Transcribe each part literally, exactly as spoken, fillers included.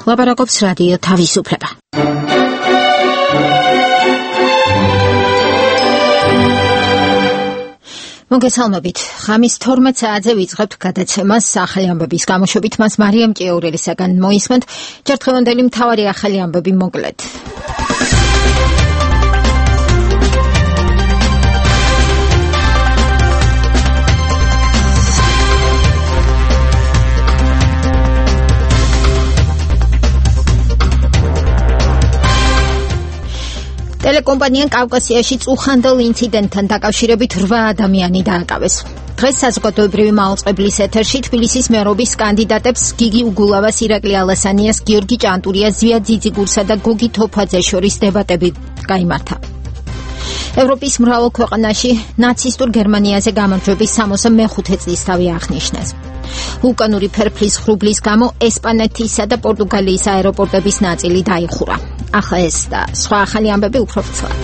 ლაპარაკობს რადიო თავისუფლება. მოგესალმებით. ღამის თორმეტ საათზე ვიწყებთ გადაცემას ახალი ამბების გამოშვებით. მას მარიამ ჭიაურელისაგან მოისმენთ. ჯერთხევანდელი მთავარი ახალი ამბები მოკლედ. ტელეკომპანიამ კავკასიაში წუხანდელ ინციდენტთან დაკავშირებით რვა ადამიანი დააკავეს. დღეს საზოგადოებრივი მაუწყებლის ეთერში თბილისის მერობის კანდიდატებს გიგი უგულავას, ირაკლი ალასანიას, გიორგი ჭანტურიას, ზვია ძიძიგურსა და გოგი თოფაძეს შორის დებატები გაიმართა. ევროპის მრავალ ქვეყანაში ნაცისტურ გერმანიაზე გამარჯვების სამოცდე მეხუთე წლისთავი აღნიშნეს. ვულკანური ფერფლის ღრუბლის გამო ესპანეთისა და პორტუგალიის აეროპორტების ნაწილი დაიხურა. ახლა ეს და სხვა ახალი ამბები უფრო ვრცლად.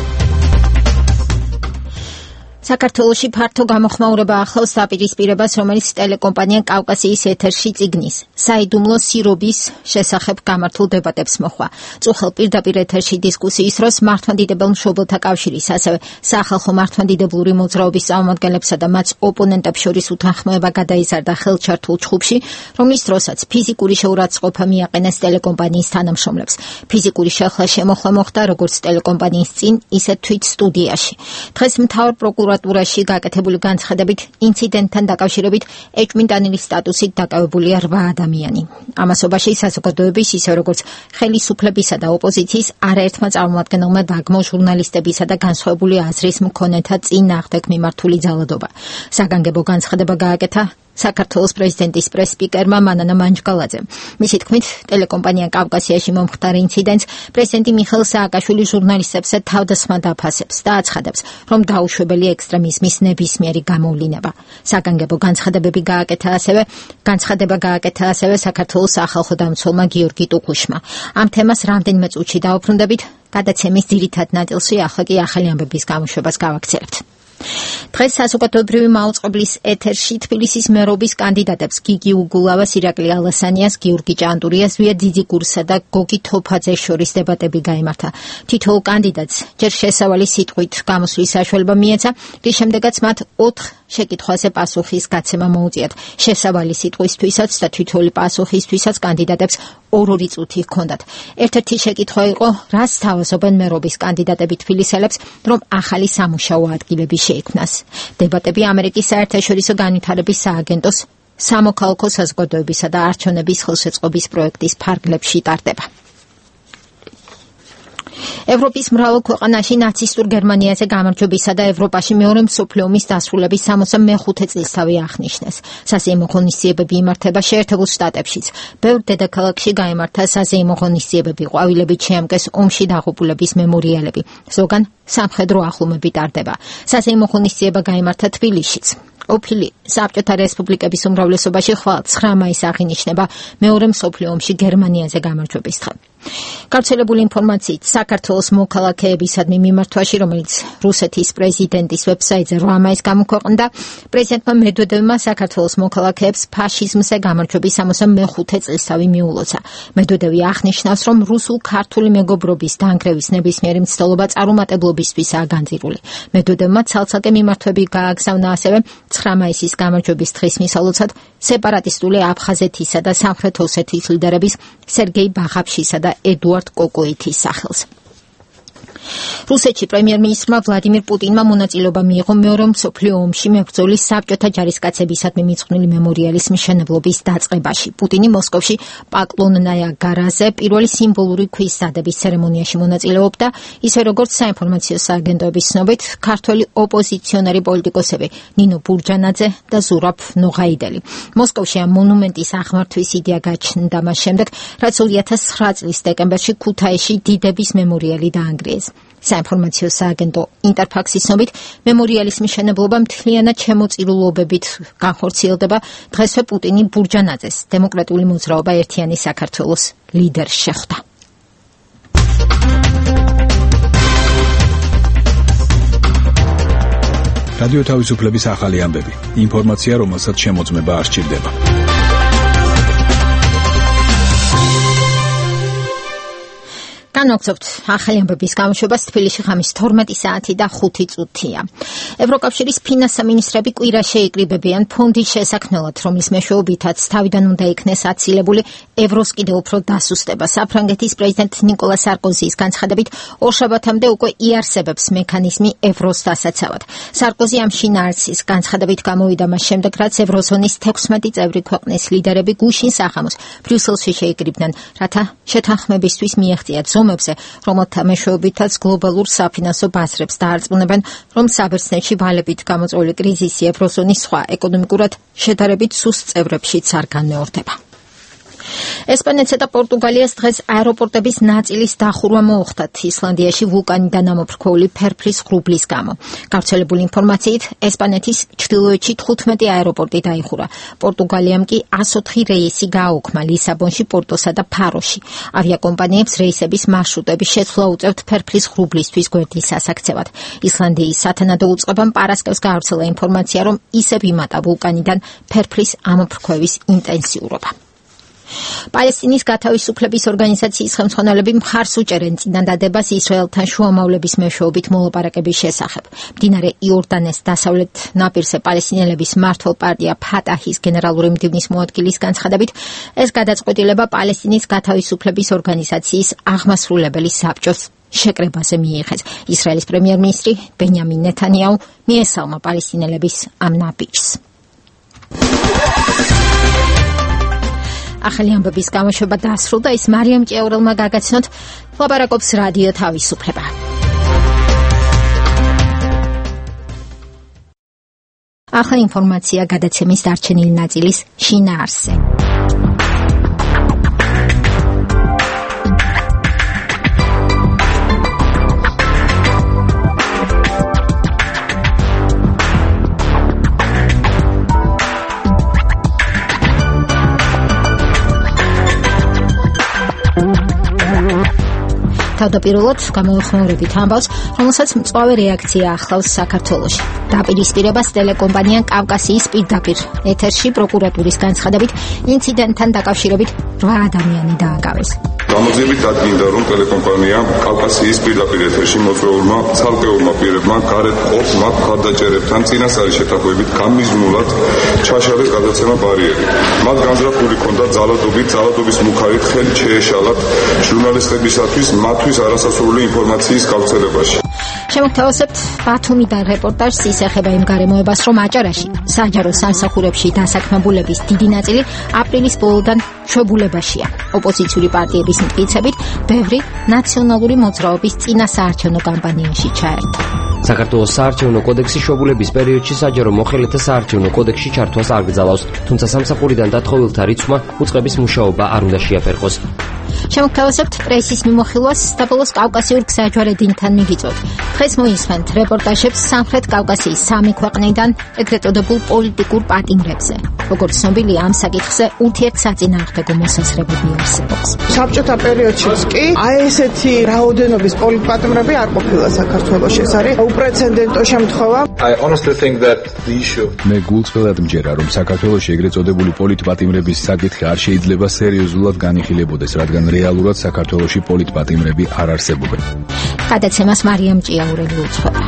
საქართველოში ფართო გამოხმაურება ახლავს დაპირისპირებას, რომელიც ტელეკომპანია კავკასიის ეთერში წიგნის საიდუმლო სირობის შესახებ გამართულ დებატებს მოჰყვა. წუხელ პირდაპირ ეთერში დისკუსიის დროს მართლმადიდებელ მშობელთა კავშირის, ასევე სახალხო მართლმადიდებლური მოძრაობის წარმომადგენლებსა და მათ ოპონენტებს შორის უთანხმოება გადაიზარდა ხელჩართულ ჩხუბში, რომლის დროსაც ფიზიკური შეურაცხყოფა მიაყენეს ტელეკომპანიის თანამშრომლებს. ფიზიკური შეხლა-შემოხლა მოხდა როგორც ტელეკომპანიის წინ, ისე თვით სტუდიაში. დღეს მთავარ პროკურორ პროკურატურაში გაკეთებული განცხადებით ინციდენტთან დაკავშირებით ეჭვმიტანილის სტატუსით დაკავებულია რვა ადამიანი. ამასობაში საზოგადოების, ისე როგორც ხელისუფლებისა და ოპოზიციის არაერთმა წარმომადგენელმა დაგმო ჟურნალისტებისა და განსხვავებული აზრის მქონეთა წინააღმდეგ მიმართული ძალადობა. საგანგებო განცხადება გააკეთა საქართველოს პრეზიდენტის პრეს-სპიკერმა მანანა მანჯგალაძემ. მისი თქმით, ტელეკომპანია კავკასიაში მომხდარ ინციდენტს პრეზიდენტი მიხეილ სააკაშვილი ჟურნალისტებს თავდასხმად აფასებს და აცხადებს, რომ დაუშვებელი ექსტრემიზმის ნებისმიერი გამოვლინება. საგანგებო განცხადებები გააკეთა ასევე განცხადება გააკეთა ასევე საქართველოს სახალხო დამცველმა გიორგი ტუქუშმა. ამ თემას რამდენიმე წუთში დაუბრუნდებით. გადაცემის ძირითად ნაწილში ახლა კი ახალი ამბების გამოშვებას გავაგრძელებთ. დღეს საზოგადოებრივი მაუწყებლის ეთერში თბილისის მერობის კანდიდატებს გიგი უგულავას, ირაკლი ალასანიას, გიორგი ჭანტურიას, ზვია ძიძიგურსა და გოგი თოფაძეს შორის დებატები გაიმართა. თითოეულ კანდიდატს ჯერ შესავალი სიტყვით გამოსვლის საშუალება მიეცა, რის შემდეგაც მათ ოთხ შეკითხვაზე პასუხის გაცემა მოუწიათ. შესავალი სიტყვისთვისაც და თითოეული პასუხისთვისაც კანდიდატებს ორ-ორი წუთი ჰქონდათ. ერთ-ერთი შეკითხვა იყო, რას თავაზობენ მერობის კანდიდატები თბილისელებს, რომ ახალი სამუშაო ადგილები შეიქმნას. დებატები ამერიკის საერთაშორისო განვითარების სააგენტოს სამოქალაქო საზოგადოებისა და არჩევნების ხელშეწყობის პროექტის ფარგლებში ტარდება. ევროპის მრავალ ქვეყანაში ნაცისტურ გერმანიაზე გამარჯვებისა და ევროპაში მეორე მსოფლიო ომის დასრულების სამოცდე მეხუთე წლისთავი აღნიშნეს. საზეიმო ღონისძიებები იმართება შეერთებულ შტატებშიც. ბევრ დედაქალაქში გაიმართა საზეიმო ღონისძიებები, ყვავილებით შეამკეს ომში დაღუპულების მემორიალები. ზოგან სამხედრო ახლომები ტარდება. საზეიმო ღონისძიება გაიმართა თბილისშიც. ყოფილი საბჭოთა რესპუბლიკების უმრავლესობაში ხვალ ცხრა მაისს აღინიშნება მეორე მსოფლიო ომში გერმანიაზე გამარჯვების დღე. გავრცელებული ინფორმაციით, საქართველოს მოქალაქეებისადმი მიმართვაში, რომელიც რუსეთის პრეზიდენტის ვებსაიტზე რვა მაისს გამოქვეყნდა, პრეზიდენტმა მედვედევმა საქართველოს მოქალაქეებს ფაშიზმზე გამარჯვების სამოცდე მეხუთე წლისთავი მიულოცა. მედვედევი აღნიშნავს, რომ რუსულ-ქართული მეგობრობის დანგრევის ნებისმიერი მცდელობა წარუმატებლობისთვისაა განძირული. მედვედევმა ცალ-ცალკე მიმართვები გააგზავნა ასევე ცხრა მაისის გამარჯვების დღის მისალოცად სეპარატისტული აფხაზეთისა და სამხრეთ ოსეთის ლიდერების სერგეი ბაღაფშისა და ედუარდ კოკოითის სახელს. რუსეთში პრემიერ-მინისტრმა ვლადიმირ პუტინმა მონაწილეობა მიიღო მეორე მსოფლიო ომში მებრძოლი საბჭოთა ჯარისკაცებისადმი მიძღვნილი მემორიალის მშენებლობის დაწყებაში. პუტინი მოსკოვში პაკლონნაია გარაზე პირველი სიმბოლური ქვის დადების ცერემონიაში მონაწილეობდა, ისე როგორც საინფორმაციო სააგენტოების ცნობით, ქართველი ოპოზიციონერი პოლიტიკოსები ნინო ბურჯანაძე და ზურაბ ნოღაიდელი. მოსკოვში ამ მონუმენტის აღმართვის იდეა გაჩნდა მას შემდეგ, რაც ორი ათას ცხრა წლის დეკემბერში ქუთაისში დიდების მემორიალი დაანგრიეს. საინფორმაციო სააგენტო ინტერფაქსის ცნობით, მემორიალის მშენებლობა მთლიანად შემოწირულობებით განხორციელდება. დღესვე პუტინი ბურჯანაძეს დემოკრატიული მოძრაობა ერთიანი საქართველოს ლიდერს შეხვდა. რადიო თავისუფლების ახალი ამბები. ინფორმაცია, რომელსაც შემოწმება არ სჭირდება. განვაგრძობთ ახალი ამბების გამოშვებას. თბილისში ღამის თორმეტი საათი და ხუთი წუთია. ევროკავშირის ფინანსთა მინისტრები კვირა შეიკრიბებიან ფონდის შესაქმნელად, რომლის მეშვეობითაც თავიდან უნდა იქნეს აცილებული ევროს კიდევ უფრო დასუსტება. საფრანგეთის პრეზიდენტ ნიკოლა სარკოზის განცხადებით, ორშაბათამდე უკვე იარსებებს მექანიზმი ევროს დასაცავად. სარკოზი ამ შინაარსის განცხადებით გამოვიდა მას შემდეგ, რაც ევროზონის თექვსმეტი წევრი ქვეყნის ლიდერები გუშინ სახამოს ბრიუსელში შეიკრიბნენ, რათა შეთანხმებისთვის მიაღწიათ ზომებზე, რომელთა მეშვეობითაც გლობალურ საფინანსო ბაზრებს დაარწმუნებენ, რომ საბერძნეთში ვალებით გამოწვეული კრიზისი ევროზონის სხვა ეკონომიკურად შედარებით სუსტ წევრებშიც არ განმეორდება. ესპანეთსა და პორტუგალიას დღეს აეროპორტების ნაწილის დახურვა მოუხდათ ისლანდიაში ვულკანიდან ამოფრქვეული ფერფლის ღრუბლის გამო. გავრცელებული ინფორმაციით, ესპანეთის ჩრდილოეთში თხუთმეტი აეროპორტი დაიხურა. პორტუგალიამ კი ას ოთხი რეისი გააუქმა ლისაბონში, პორტოსა და ფაროში. ავიაკომპანიებს რეისების მარშრუტების შეცვლა უწევთ ფერფლის ღრუბლისთვის გვერდის ასაქცევად. ისლანდიის სათანადო უწყებამ პარასკევს გაავრცელა ინფორმაცია, რომ ისევ იმატა ვულკანიდან ფერფლის ამოფრქვევის ინტენსიურობა. პალესტინის გათავისუფლების ორგანიზაციის ხელმძღვანელები მხარს უჭერენ წინადადებას ისრაელთან შუამავლების მეშვეობით მოლაპარაკების შესახებ. მდინარე იორდანეს დასავლეთ ნაპირზე პალესტინელების მმართველ პარტია ფატაჰის გენერალური მდივნის მოადგილის განცხადებით, ეს გადაწყვეტილება პალესტინის გათავისუფლების ორგანიზაციის აღმასრულებელი საბჭოს შეკრებაზე მიიღეს. ისრაელის პრემიერ-მინისტრი ბენიამინ ნეთანიაუ მიესალმა პალესტინელების ამ ნაბიჯს. ახალი ამბების გამოშვება დასრულდა. ის მარიამ ჭიაურელმა გაგაცნოთ. ლაპარაკობს რადიო თავისუფლება. ახალი ინფორმაცია გადაცემის დარჩენილი ნაწილის შინაარსზე. თავდაპირველად გამოვიხმაურებით ამბავს, რომელსაც მწვავე რეაქცია ახლავს საქართველოში. დაპირისპირებას ტელეკომპანია კავკასიის პირდაპირ ეთერში პროკურატურის განცხადებით ინციდენტთან დაკავშირებით რვა ადამიანი დააკავეს. გამოძიებით დადგინდა, რომ ტელეკომპანია კავკასიის პირდაპირ ეთერში მოწვეულმა ცალკეულმა პირებმა გარეთ ყოფ მათ მხარდაჭერებთან წინასწარი შეთანხმებით გამიზნულად ჩაშალეს გადაცემა ბარიერი. მათ განზრახული ჰქონდა ძალადობით, ძალადობის მუქარით ხელი შეეშალათ ჟურნალისტებისათვის მათთვის არასასურველი ინფორმაციის გავრცელებაში. შემოგთავაზებთ ბათუმიდან რეპორტაჟს. ის ეხება იმ გარემოებას, რომ აჭარაში საჯარო სამსახურებში დასაქმებულების დიდი ნაწილი აპრილის ბოლოდან ჩვეულებაშია. ოპოზიციური პარტიების მტკიცებით, ბევრი ნაციონალური მოძრაობის წინა საარჩევნო კამპანიაში ჩაერთო. საქართველოს საარჩევნო კოდექსი შვებულების პერიოდში საჯარო მოხელეთა საარჩევნო კოდექსში ჩართვას არ გძალავს, თუმცა სამსახურიდან დათხოვილთა რიცხვმა უწყების მუშაობა არ უნდა შეაფერხოს. შემოგთავაზებთ პრესის მიმოხილვას საბოლოოს კავკასიურ გზაჯვარედინთან მიგიწვევთ. დღეს მოისმენთ რეპორტაჟებს სამხრეთ კავკასიის სამი ქვეყნიდან ეგრეთ წოდებულ პოლიტიკურ პატიმრებზე. როგორც ცნობილია, ამ საკითხზე ურთიერთსაწინააღმდეგო მოსაზრებები არსებობს. საბჭოთა პერიოდშიც კი აი ესეთი რაოდენობის პოლიტპატიმრები არ ყოფილა საქართველოში. ეს არის უპრეცედენტო შემთხვევა. I honestly think that the issue მე გულწრფელად მჯერა, რომ საქართველოში ეგრეთ წოდებული პოლიტპატიმრების საკითხი არ შეიძლება სერიოზულად განიხილებოდეს, რადგან რეალურად საქართველოში პოლიტპატიმრები არ არსებობენ. გადაცემას მარიამ ჭიაურელი უძღვება.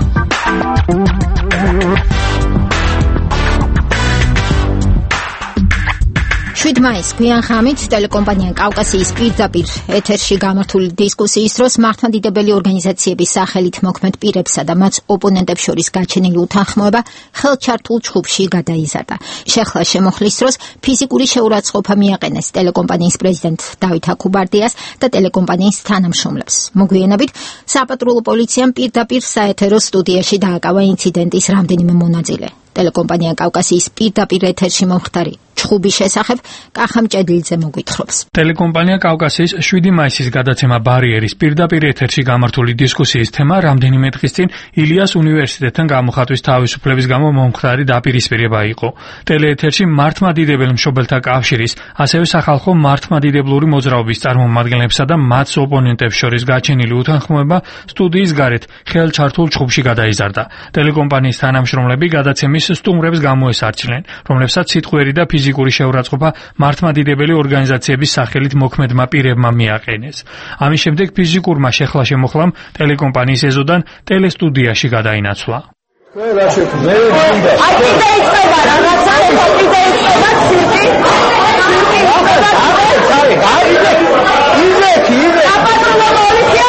შვიდ მაისს გვიან ღამით ტელეკომპანია კავკასიის პირდაპირ ეთერში გამართული დისკუსიის დროს მართლმადიდებელი ორგანიზაციების სახელით მოქმედ პირებსა და მათ ოპონენტებს შორის გაჩენილი უთანხმოება ხელჩართულ ჯგუფში გადაიზარდა. შეხლა შემოხლის დროს ფიზიკური შეურაცხყოფა მიაყენეს ტელეკომპანიის პრეზიდენტ დავით აქუბარდიას და ტელეკომპანიის თანამშრომლებს. მოგვიანებით საპატრულო პოლიციამ პირდაპირ საეთერო სტუდიაში დააკავა ინციდენტის რამდენიმე მონაწილე. ტელეკომპანია კავკასიის პირდაპირ ეთერში მომხდარი ჩხუბის შესახებ კახამ ჭედლიძე მოგვითხრობს. ტელეკომპანია კავკასიის შვიდი მაისის გადაცემა ბარიერის პირდაპირ ეთერში გამართული დისკუსიის თემა რამდენიმე დღის წინ ილიას უნივერსიტეტთან გამოხატვის თავისუფლების გამო მომხდარი დაპირისპირება იყო. ტელეეთერში მართლმადიდებელ მშობელთა კავშირის, ასევე სახალხო მართლმადიდებლური მოძრაობის წარმომადგენლებსა და მათ ოპონენტებს შორის გაჩენილი უთანხმოება სტუდიის გარეთ ხელჩართულ ჩხუბში გადაიზარდა. ტელეკომპანიის თანამშრომლები გადაცემის სტუმრებს გამოესარჩნენ, რომლებსაც სიტყვიერი და ფიზიკური ფიზიკური შეურაცხყოფა მართლმადიდებელი ორგანიზაციების სახელით მოქმედმა პირებმა მიაყენეს. ამის შემდეგ ფიზიკურმა შეხლა-შემოხლამ ტელეკომპანიის ეზოდან ტელესტუდიაში გადაინაცვლა. მე რა შექმნე? აი კიდე იწება რაღაცა, კიდე იწება ცირკი. აი, აი, იდე, იდე, იდე. აპატრო პოლიცია.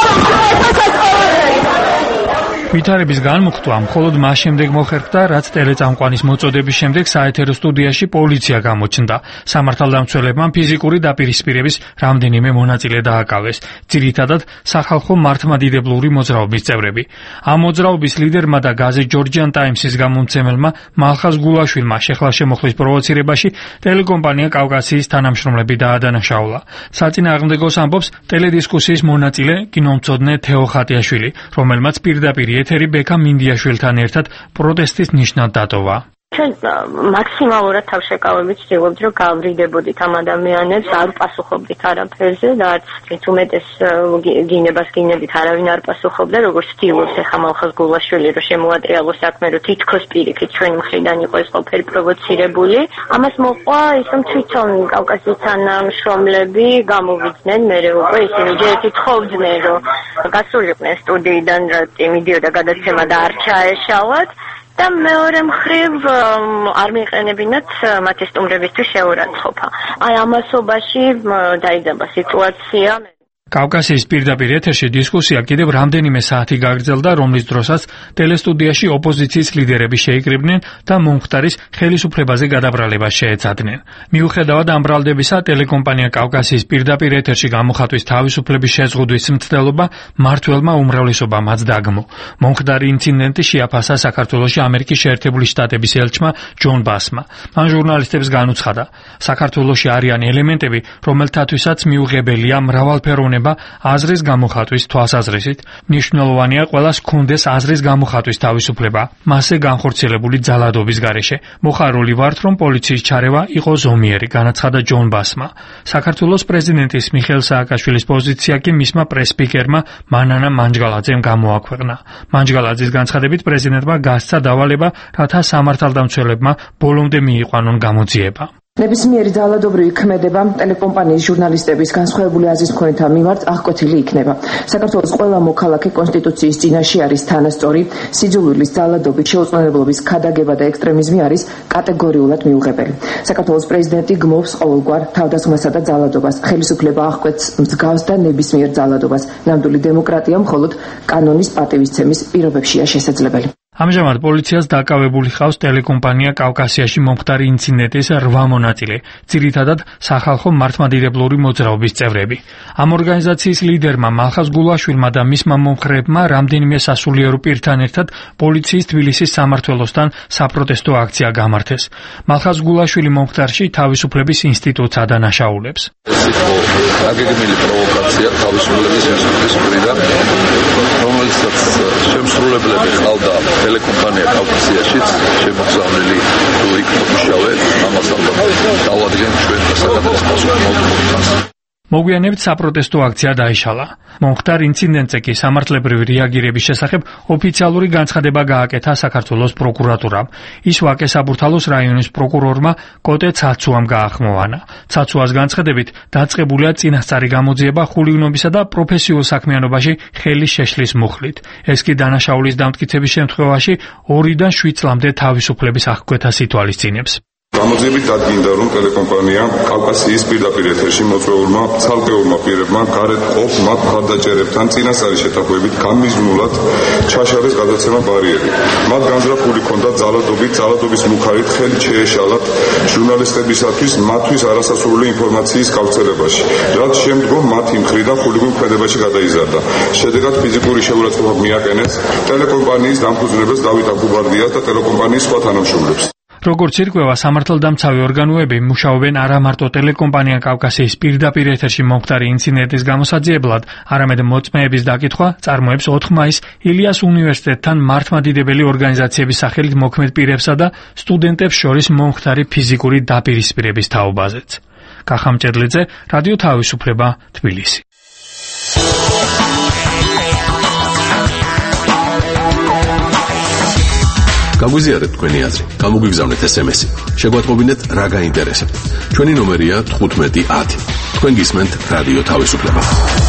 ვითარების განმუხტვა მხოლოდ მას შემდეგ მოხერხდა, რაც ტელეწამყვანის მოწოდების შემდეგ საეთერო სტუდიაში პოლიცია გამოჩნდა. სამართალდამცველებმა ფიზიკური დაპირისპირების რამდენიმე მონაწილე დააკავეს, ძირითადად სახალხო მართლმადიდებლური მოძრაობის წევრები. ამ მოძრაობის ლიდერმა და გაზეთ ჯორჯიან ტაიმსის გამომცემელმა მალხაზ გულაშვილმა შეხლა-შემოხლის პროვოცირებაში ტელეკომპანია კავკასიის თანამშრომლები დაადანაშაულა. საწინააღმდეგოს ამბობს ტელედისკუსიის მონაწილე კინომცოდნე თეო ხატიაშვილი, რომელმაც პირდაპირ ეთერი ბექა მინდიაშვილთან ერთად პროტესტის ნიშნად დატოვა. ჩვენ მაქსიმალურად თავშეკავებით ვცდილობთ, რომ გავვრიდებოდით ამ ადამიანებს, არ პასუხობდით არაფერზე და არც თვით უმეტეს გინებას გინებით არავინ არ პასუხობდა, როგორც ვცდილობს ახლა მალხაზ გულაშვილი, რომ შემოატრიალოს საქმე, რომ თითქოს პირიქით ჩვენი მხრიდან იყო ეს ყველაფერი პროვოცირებული. ამას მოყვა ის, რომ თვითონ კავკასიის თანამშრომლები გამოვიდნენ, მერე უკვე ისინი ჯერ ეთხოვდნენ, რომ გასულიყვნენ სტუდიიდან, რომ მიდიოდა გადაცემა და არ ჩაეშალათ. და მეორე მხრივ არ მიეყენებინათ მათი სტუმრებისთვის შეურაცხყოფა. აი ამასობაში დაიძაბა სიტუაცია. კავკასიის პირდაპირ ეთერში დისკუსია კიდევ რამდენიმე საათი გაგრძელდა, რომლის დროსაც ტელესტუდიაში ოპოზიციის ლიდერები შეიკრიბნენ და მომხდარის ხელისუფლებაზე გადაბრალებას შეეცადნენ. მიუხედავად ამ ბრალდებისა, ტელეკომპანია კავკასიის პირდაპირ ეთერში გამოხატვის თავისუფლების შეზღუდვის მცდელობა მმართველმა უმრავლესობამაც დაგმო. მომხდარი ინციდენტი შეაფასა საქართველოში ამერიკის შეერთებული შტატების ელჩმა ჯონ ბასმა. მან ჟურნალისტებს განუცხადა, საქართველოში არიან ელემენტები, რომელთათვისაც მიუღებელია მრავალფეროვნება აზრის გამოხატვის თვალსაზრისით. მნიშვნელოვანია ყველას ჰქონდეს აზრის გამოხატვის თავისუფლება, მასზე განხორციელებული ძალადობის გარეშე. მოხარული ვართ, რომ პოლიციის ჩარევა იყო ზომიერი, განაცხადა ჯონ ბასმა. საქართველოს პრეზიდენტის მიხეილ სააკაშვილის პოზიცია კი მისმა პრეს-სპიკერმა მანანა მანჯგალაძემ გამოაქვეყნა. მანჯგალაძის განცხადებით პრეზიდენტმა გასცა დავალება, რათა სამართალდამცველებმა ბოლომდე მიიყვანონ გამოძიება. ნებისმიერი ძალადობრივი ქმედება ტელეკომპანიის ჟურნალისტების განსხვავებული აზრის მქონეთა მიმართ აღკვეთილი იქნება. საქართველოს ყველა მოქალაქე კონსტიტუციის წინაშე არის თანასწორი, სიძულვილის, ძალადობის, შეუწყვილებლობის, ქადაგება და ექსტრემიზმი არის კატეგორიულად მიუღებელი. საქართველოს პრეზიდენტი გმობს ყოველგვარ თავდასხმასა და ძალადობას. ხელისუფლება აღკვეთს მსგავს და ნებისმიერ ძალადობას. ნამდვილი დემოკრატია მხოლოდ კანონის პატივისცემის პირობებშია შესაძლებელი. ამჟამად პოლიციას დაკავებული ხავს ტელეკომპანია კავკასიაში მომხდარი ინციდენტის რვა მონაწილე, ძირითადად სახალხო მართლმადიდებლური მოძრაობის წევრები. ამ ორგანიზაციის ლიდერმა მალხაზ გულაშვილმა და მისმა მომხრეებმა რამდენიმე სასულიერო პირთან ერთად პოლიციის თბილისის სამმართველოსთან საპროტესტო აქცია გამართეს. მალხაზ გულაშვილი მომხდარში თავისუფლების ინსტიტუტს ადანაშაულებს. ეს იყო აგეგმილი პროვოკაცია თავისუფლების ინსტიტუტის მხრიდან, რომელსაც შემსრულებლები ყავდა ტელეკომპანია კავკასიაშიც შემოგზავნილი თუ იქ მუშაობენ, ამას ალბათ დავადგენ ჩვენ საკადროს პასუხისმგებლობას. მოგვიანებით საპროტესტო აქცია დაიშალა. მომხდარ ინციდენტზე კი სამართლებრივი რეაგირების შესახებ ოფიციალური განცხადება გააკეთა საქართველოს პროკურატურამ. ის ვაკე საბურთალოს რაიონის პროკურორმა კოტე ცაცუამ გაახმოვანა. ცაცუას განცხადებით დაწყებულია წინასწარი გამოძიება ხულიგნობისა და პროფესიულ საქმიანობაში ხელის შეშლის მუხლით. ეს კი დანაშაულის დამტკიცების შემთხვევაში ორიდან შვიდ წლამდე თავისუფლების აღკვეთას ითვალისწინებს. გამოძიებით დადგინდა, რომ ტელეკომპანია კავკასიის პირდაპირ ეთერში მოწვეულმა ცალკეულმა პირებმა გარეთ ყოფ მათ მხარდაჭერებთან წინასწარი შეთანხმებით გამიზნულად ჩაშალეს გადაცემა ბარიერი. მათ განზრახული ჰქონდათ ძალადობით, ძალადობის მუხარით ხელით შეეშალათ ჟურნალისტებისათვის მათთვის არასასურველი ინფორმაციის გავრცელებაში, რაც შემდგომ მათი მხრიდან ხულიგნ ქმედებაში გადაიზარდა. შედეგად ფიზიკური შეურაცხყოფა მიაყენეს ტელეკომპანიის დამფუძნებელს დავით აბუბარდიას და ტელეკომპანიის სხვა თანამშრომლებს. როგორც ირკვევა, სამართალდამცავი ორგანოები მუშაობენ არა მარტო ტელეკომპანია კავკასიის პირდაპირ ეთერში მომხდარი ინციდენტის გამოსაძიებლად, არამედ მოწმეების დაკითხვა წარმოებს ოთხ მაისს ილიას უნივერსიტეტთან მართლმადიდებელი ორგანიზაციების სახელით მოქმედ პირებსა და სტუდენტებს შორის მომხდარი ფიზიკური დაპირისპირების თაობაზეც. კახა მჭედლიძე, რადიო თავისუფლება, თბილისი. გაგვიზიარეთ თქვენი აზრი, გამოგვიგზავნეთ ეს ემ ესი. შეგვატყობინეთ რა გაინტერესებთ. ჩვენი ნომერია თხუთმეტი ათი. თქვენ გისმენთ რადიო თავისუფლება.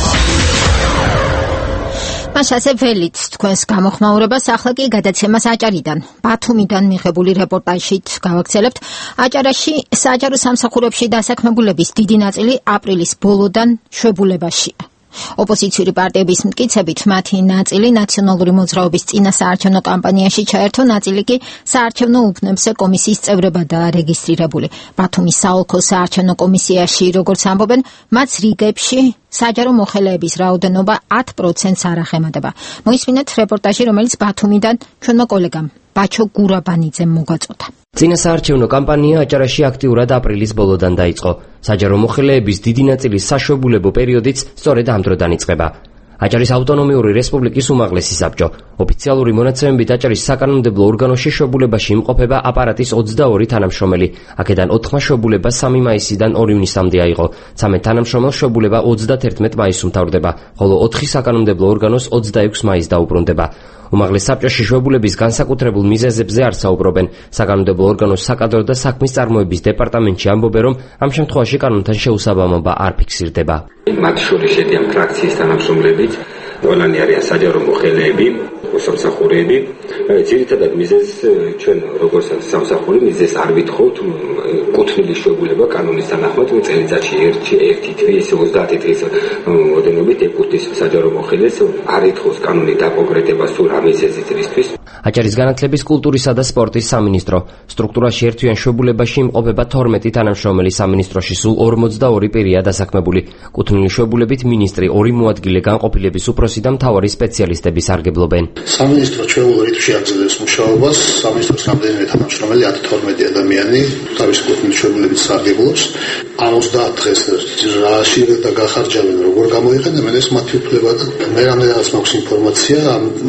მაშასე ველით თქვენს გამოხმაურებას ახლა კი გადაცემას აჭარიდან. ბათუმიდან მიღებული რეპორტაჟით გავაგრძელებთ. აჭარაში საჯარო სამსახურებში დასაქმებულების დიდი ნაწილი აპრილის ბოლოდან შვებულებაშია. ოპოზიციური პარტიების მტკიცებით მათი ნაწილი ნაციონალური მოძრაობის წინა საარჩევნო კამპანიაში ჩაერთო, ნაწილი კი საარჩევნო უბნებზე კომისიის წევრებადაა რეგისტრირებული. ბათუმის საოლქო საარჩევნო კომისიაში, როგორც ამბობენ, მათ რიგებში საჯარო მოხელეების რაოდენობა ათ პროცენტს არ ახემატება. მოისმინეთ რეპორტაჟი, რომელიც ბათუმიდან ჩვენმა კოლეგამ ბაჩო გურაბანიძემ მოგვაწოდა. წინა საარჩევნო კამპანია აჭარაში აქტიურად აპრილის ბოლოდან დაიწყო. საჯარო მოხელეების დიდი ნაწილის საშუალებო პერიოდიც სწორედ ამ დროდან იწყება. აჭარის ავტონომიური რესპუბლიკის უმაღლესი საბჭო ოფიციალური მონაცემებით აჭარის საკანონმდებლო ორგანოში შვებულებაში იმყოფება აპარატის ოცდაორი თანამშრომელი. აქედან ოთხმა შვებულება სამი მაისიდან ორი ივნისამდე აიღო. ცამეტ თანამშრომელს შვებულება ოცდათერთმეტ მაისს უმთავრდება, ხოლო ოთხი საკანონმდებლო ორგანოს ოცდაექვსი მაისს დაუბრუნდება. უმაღლეს საბჭოში შვებულების განსაკუთრებულ მიზეზებზე არ საუბრობენ. საკანონმდებლო ორგანოს საკადრო და საქმის წარმოების დეპარტამენტში ამბობენ, რომ ამ შემთხვევაში კანონთან შეუსაბამობა არ ფიქსირდება. მათ შორის შედიან ფრაქციის თანამშრომლებიც, ყველანი არიან საჯარო მოხელეები, სამსახურეები. ძირითადად მიზეზს ჩვენ როგორც სამსახური მიზეზს არ ვითხოვთ, კუთვნილი შვებულება კანონის თანახმად წელიწადში ერთი ერთი თვის ოცდაათი თვის მოდენობით ეკუთვნის საჯარო მოხელეს, არ ითხოვს კანონი დაკონკრეტებას თუ რა მიზეზით რისთვის. აჭარის განათლების, კულტურისა და სპორტის სამინისტრო სტრუქტურაში ერთიან შვებულებაში იმყოფება თორმეტი თანამშრომელი. სამინისტროში სულ ორმოცდაორი პირია დასაქმებული. კუთვნილი შვებულებით მინისტრი, ორი მოადგილე, განყოფილების უფროსი და მთავარი სპეციალისტები სარგებლობენ. სამინისტრო ჩვეულ რიტმში აგრძელებს მუშაობას. სამინისტროს რამდენიმე თანამშრომელი ათი თორმეტი ადამიანი თავისი კუთვნილი შვებულებით სარგებლობს. ამ ოცდაათ დღეს რაში და გახარჯავენ, როგორ გამოიყენებენ, ეს მათი უფლება და მე რამდენადაც მაქვს ინფორმაცია,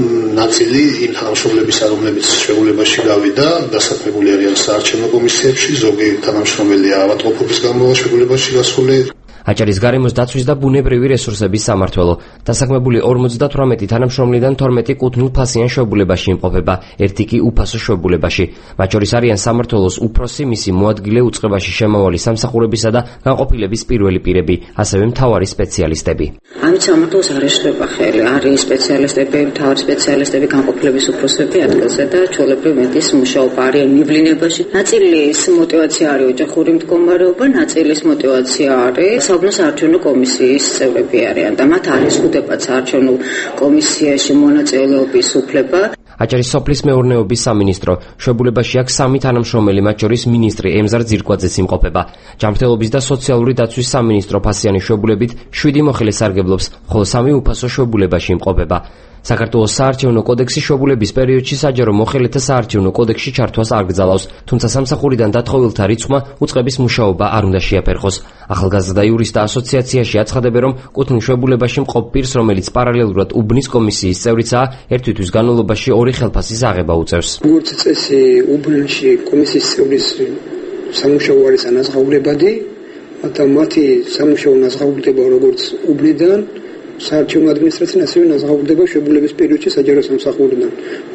ნაწილი იმ თანამშრომლებისა, რომლებიც შვებულებაში გავიდა, დასაქმებული არიან საარჩევნო კომისიებში, ზოგი თანამშრომელია ავადმყოფობის გამო შვებულებაში გასული. აჭარის გარემოს დაცვის და ბუნებრივი რესურსების სამმართველო დასაქმებული ორმოცდათვრამეტი თანამშრომლიდან თორმეტი კუთვნილ ფასიან შვებულებაში იმყოფება, ერთი კი უფასო შვებულებაში. მათ შორის არიან სამმართველოს უფროსი, მისი მოადგილე, უწყებაში შემავალი სამსახურებისა და განყოფილების პირველი პირები, ასევე მთავარი სპეციალისტები. ამით სამმართველოს არ ეშლება ხელი, არის სპეციალისტები, მთავარი სპეციალისტები, განყოფილების უფროსები ადგილზე და ჩვეულებრივ მეტის მუშაობა არიან ნიბლინებაში. ნაწილის მოტივაცია არის ოჯახური მდგომარეობა, ნაწილის მოტივაცია არის საუბნო საარჩევნო კომისიის წევრები არიან და მათ არ იზღუდებათ საარჩევნო კომისიაში მონაწილეობის უფლება. აჭარის სოფლის მეურნეობის სამინისტრო შვებულებაში აქვს სამი თანამშრომელი, მათ შორის მინისტრი ემზარ ძირკვაძეც იმყოფება. ჯანმრთელობის და სოციალური დაცვის სამინისტრო ფასიანი შვებულებით შვიდი მოხელე სარგებლობს, ხოლო სამი უფასო შვებულებაში იმყოფება. საქართველოს საარჩევნო კოდექსი შვებულების პერიოდში საჯარო მოხელეთა საარჩევნო კოდექსში ჩართვას არ გძალავს, თუმცა სამსახურიდან დათხოვილთა რიცხვმა უწყების მუშაობა არ უნდა შეაფერხოს. ახალგაზრდა იურისტთა ასოციაციაში აცხადებენ, რომ კუთვნილ შვებულებაში მყოფ პირს, რომელიც პარალელურად უბნის კომისიის წევრიცაა, ერთი თვის განმავლობაში ორი ხელფასის აღება უწევს. როგორც წესი, უბნში კომისიის წევრის სამუშაო არის ანაზღაურებადი, მაგრამ მათი სამუშაო ნაზღაურდება როგორც უბნიდან საარჩევნო ადმინისტრაციიდან, ასევე ნაზღაურდება შვებულების პერიოდში საჯარო სამსახურიდან.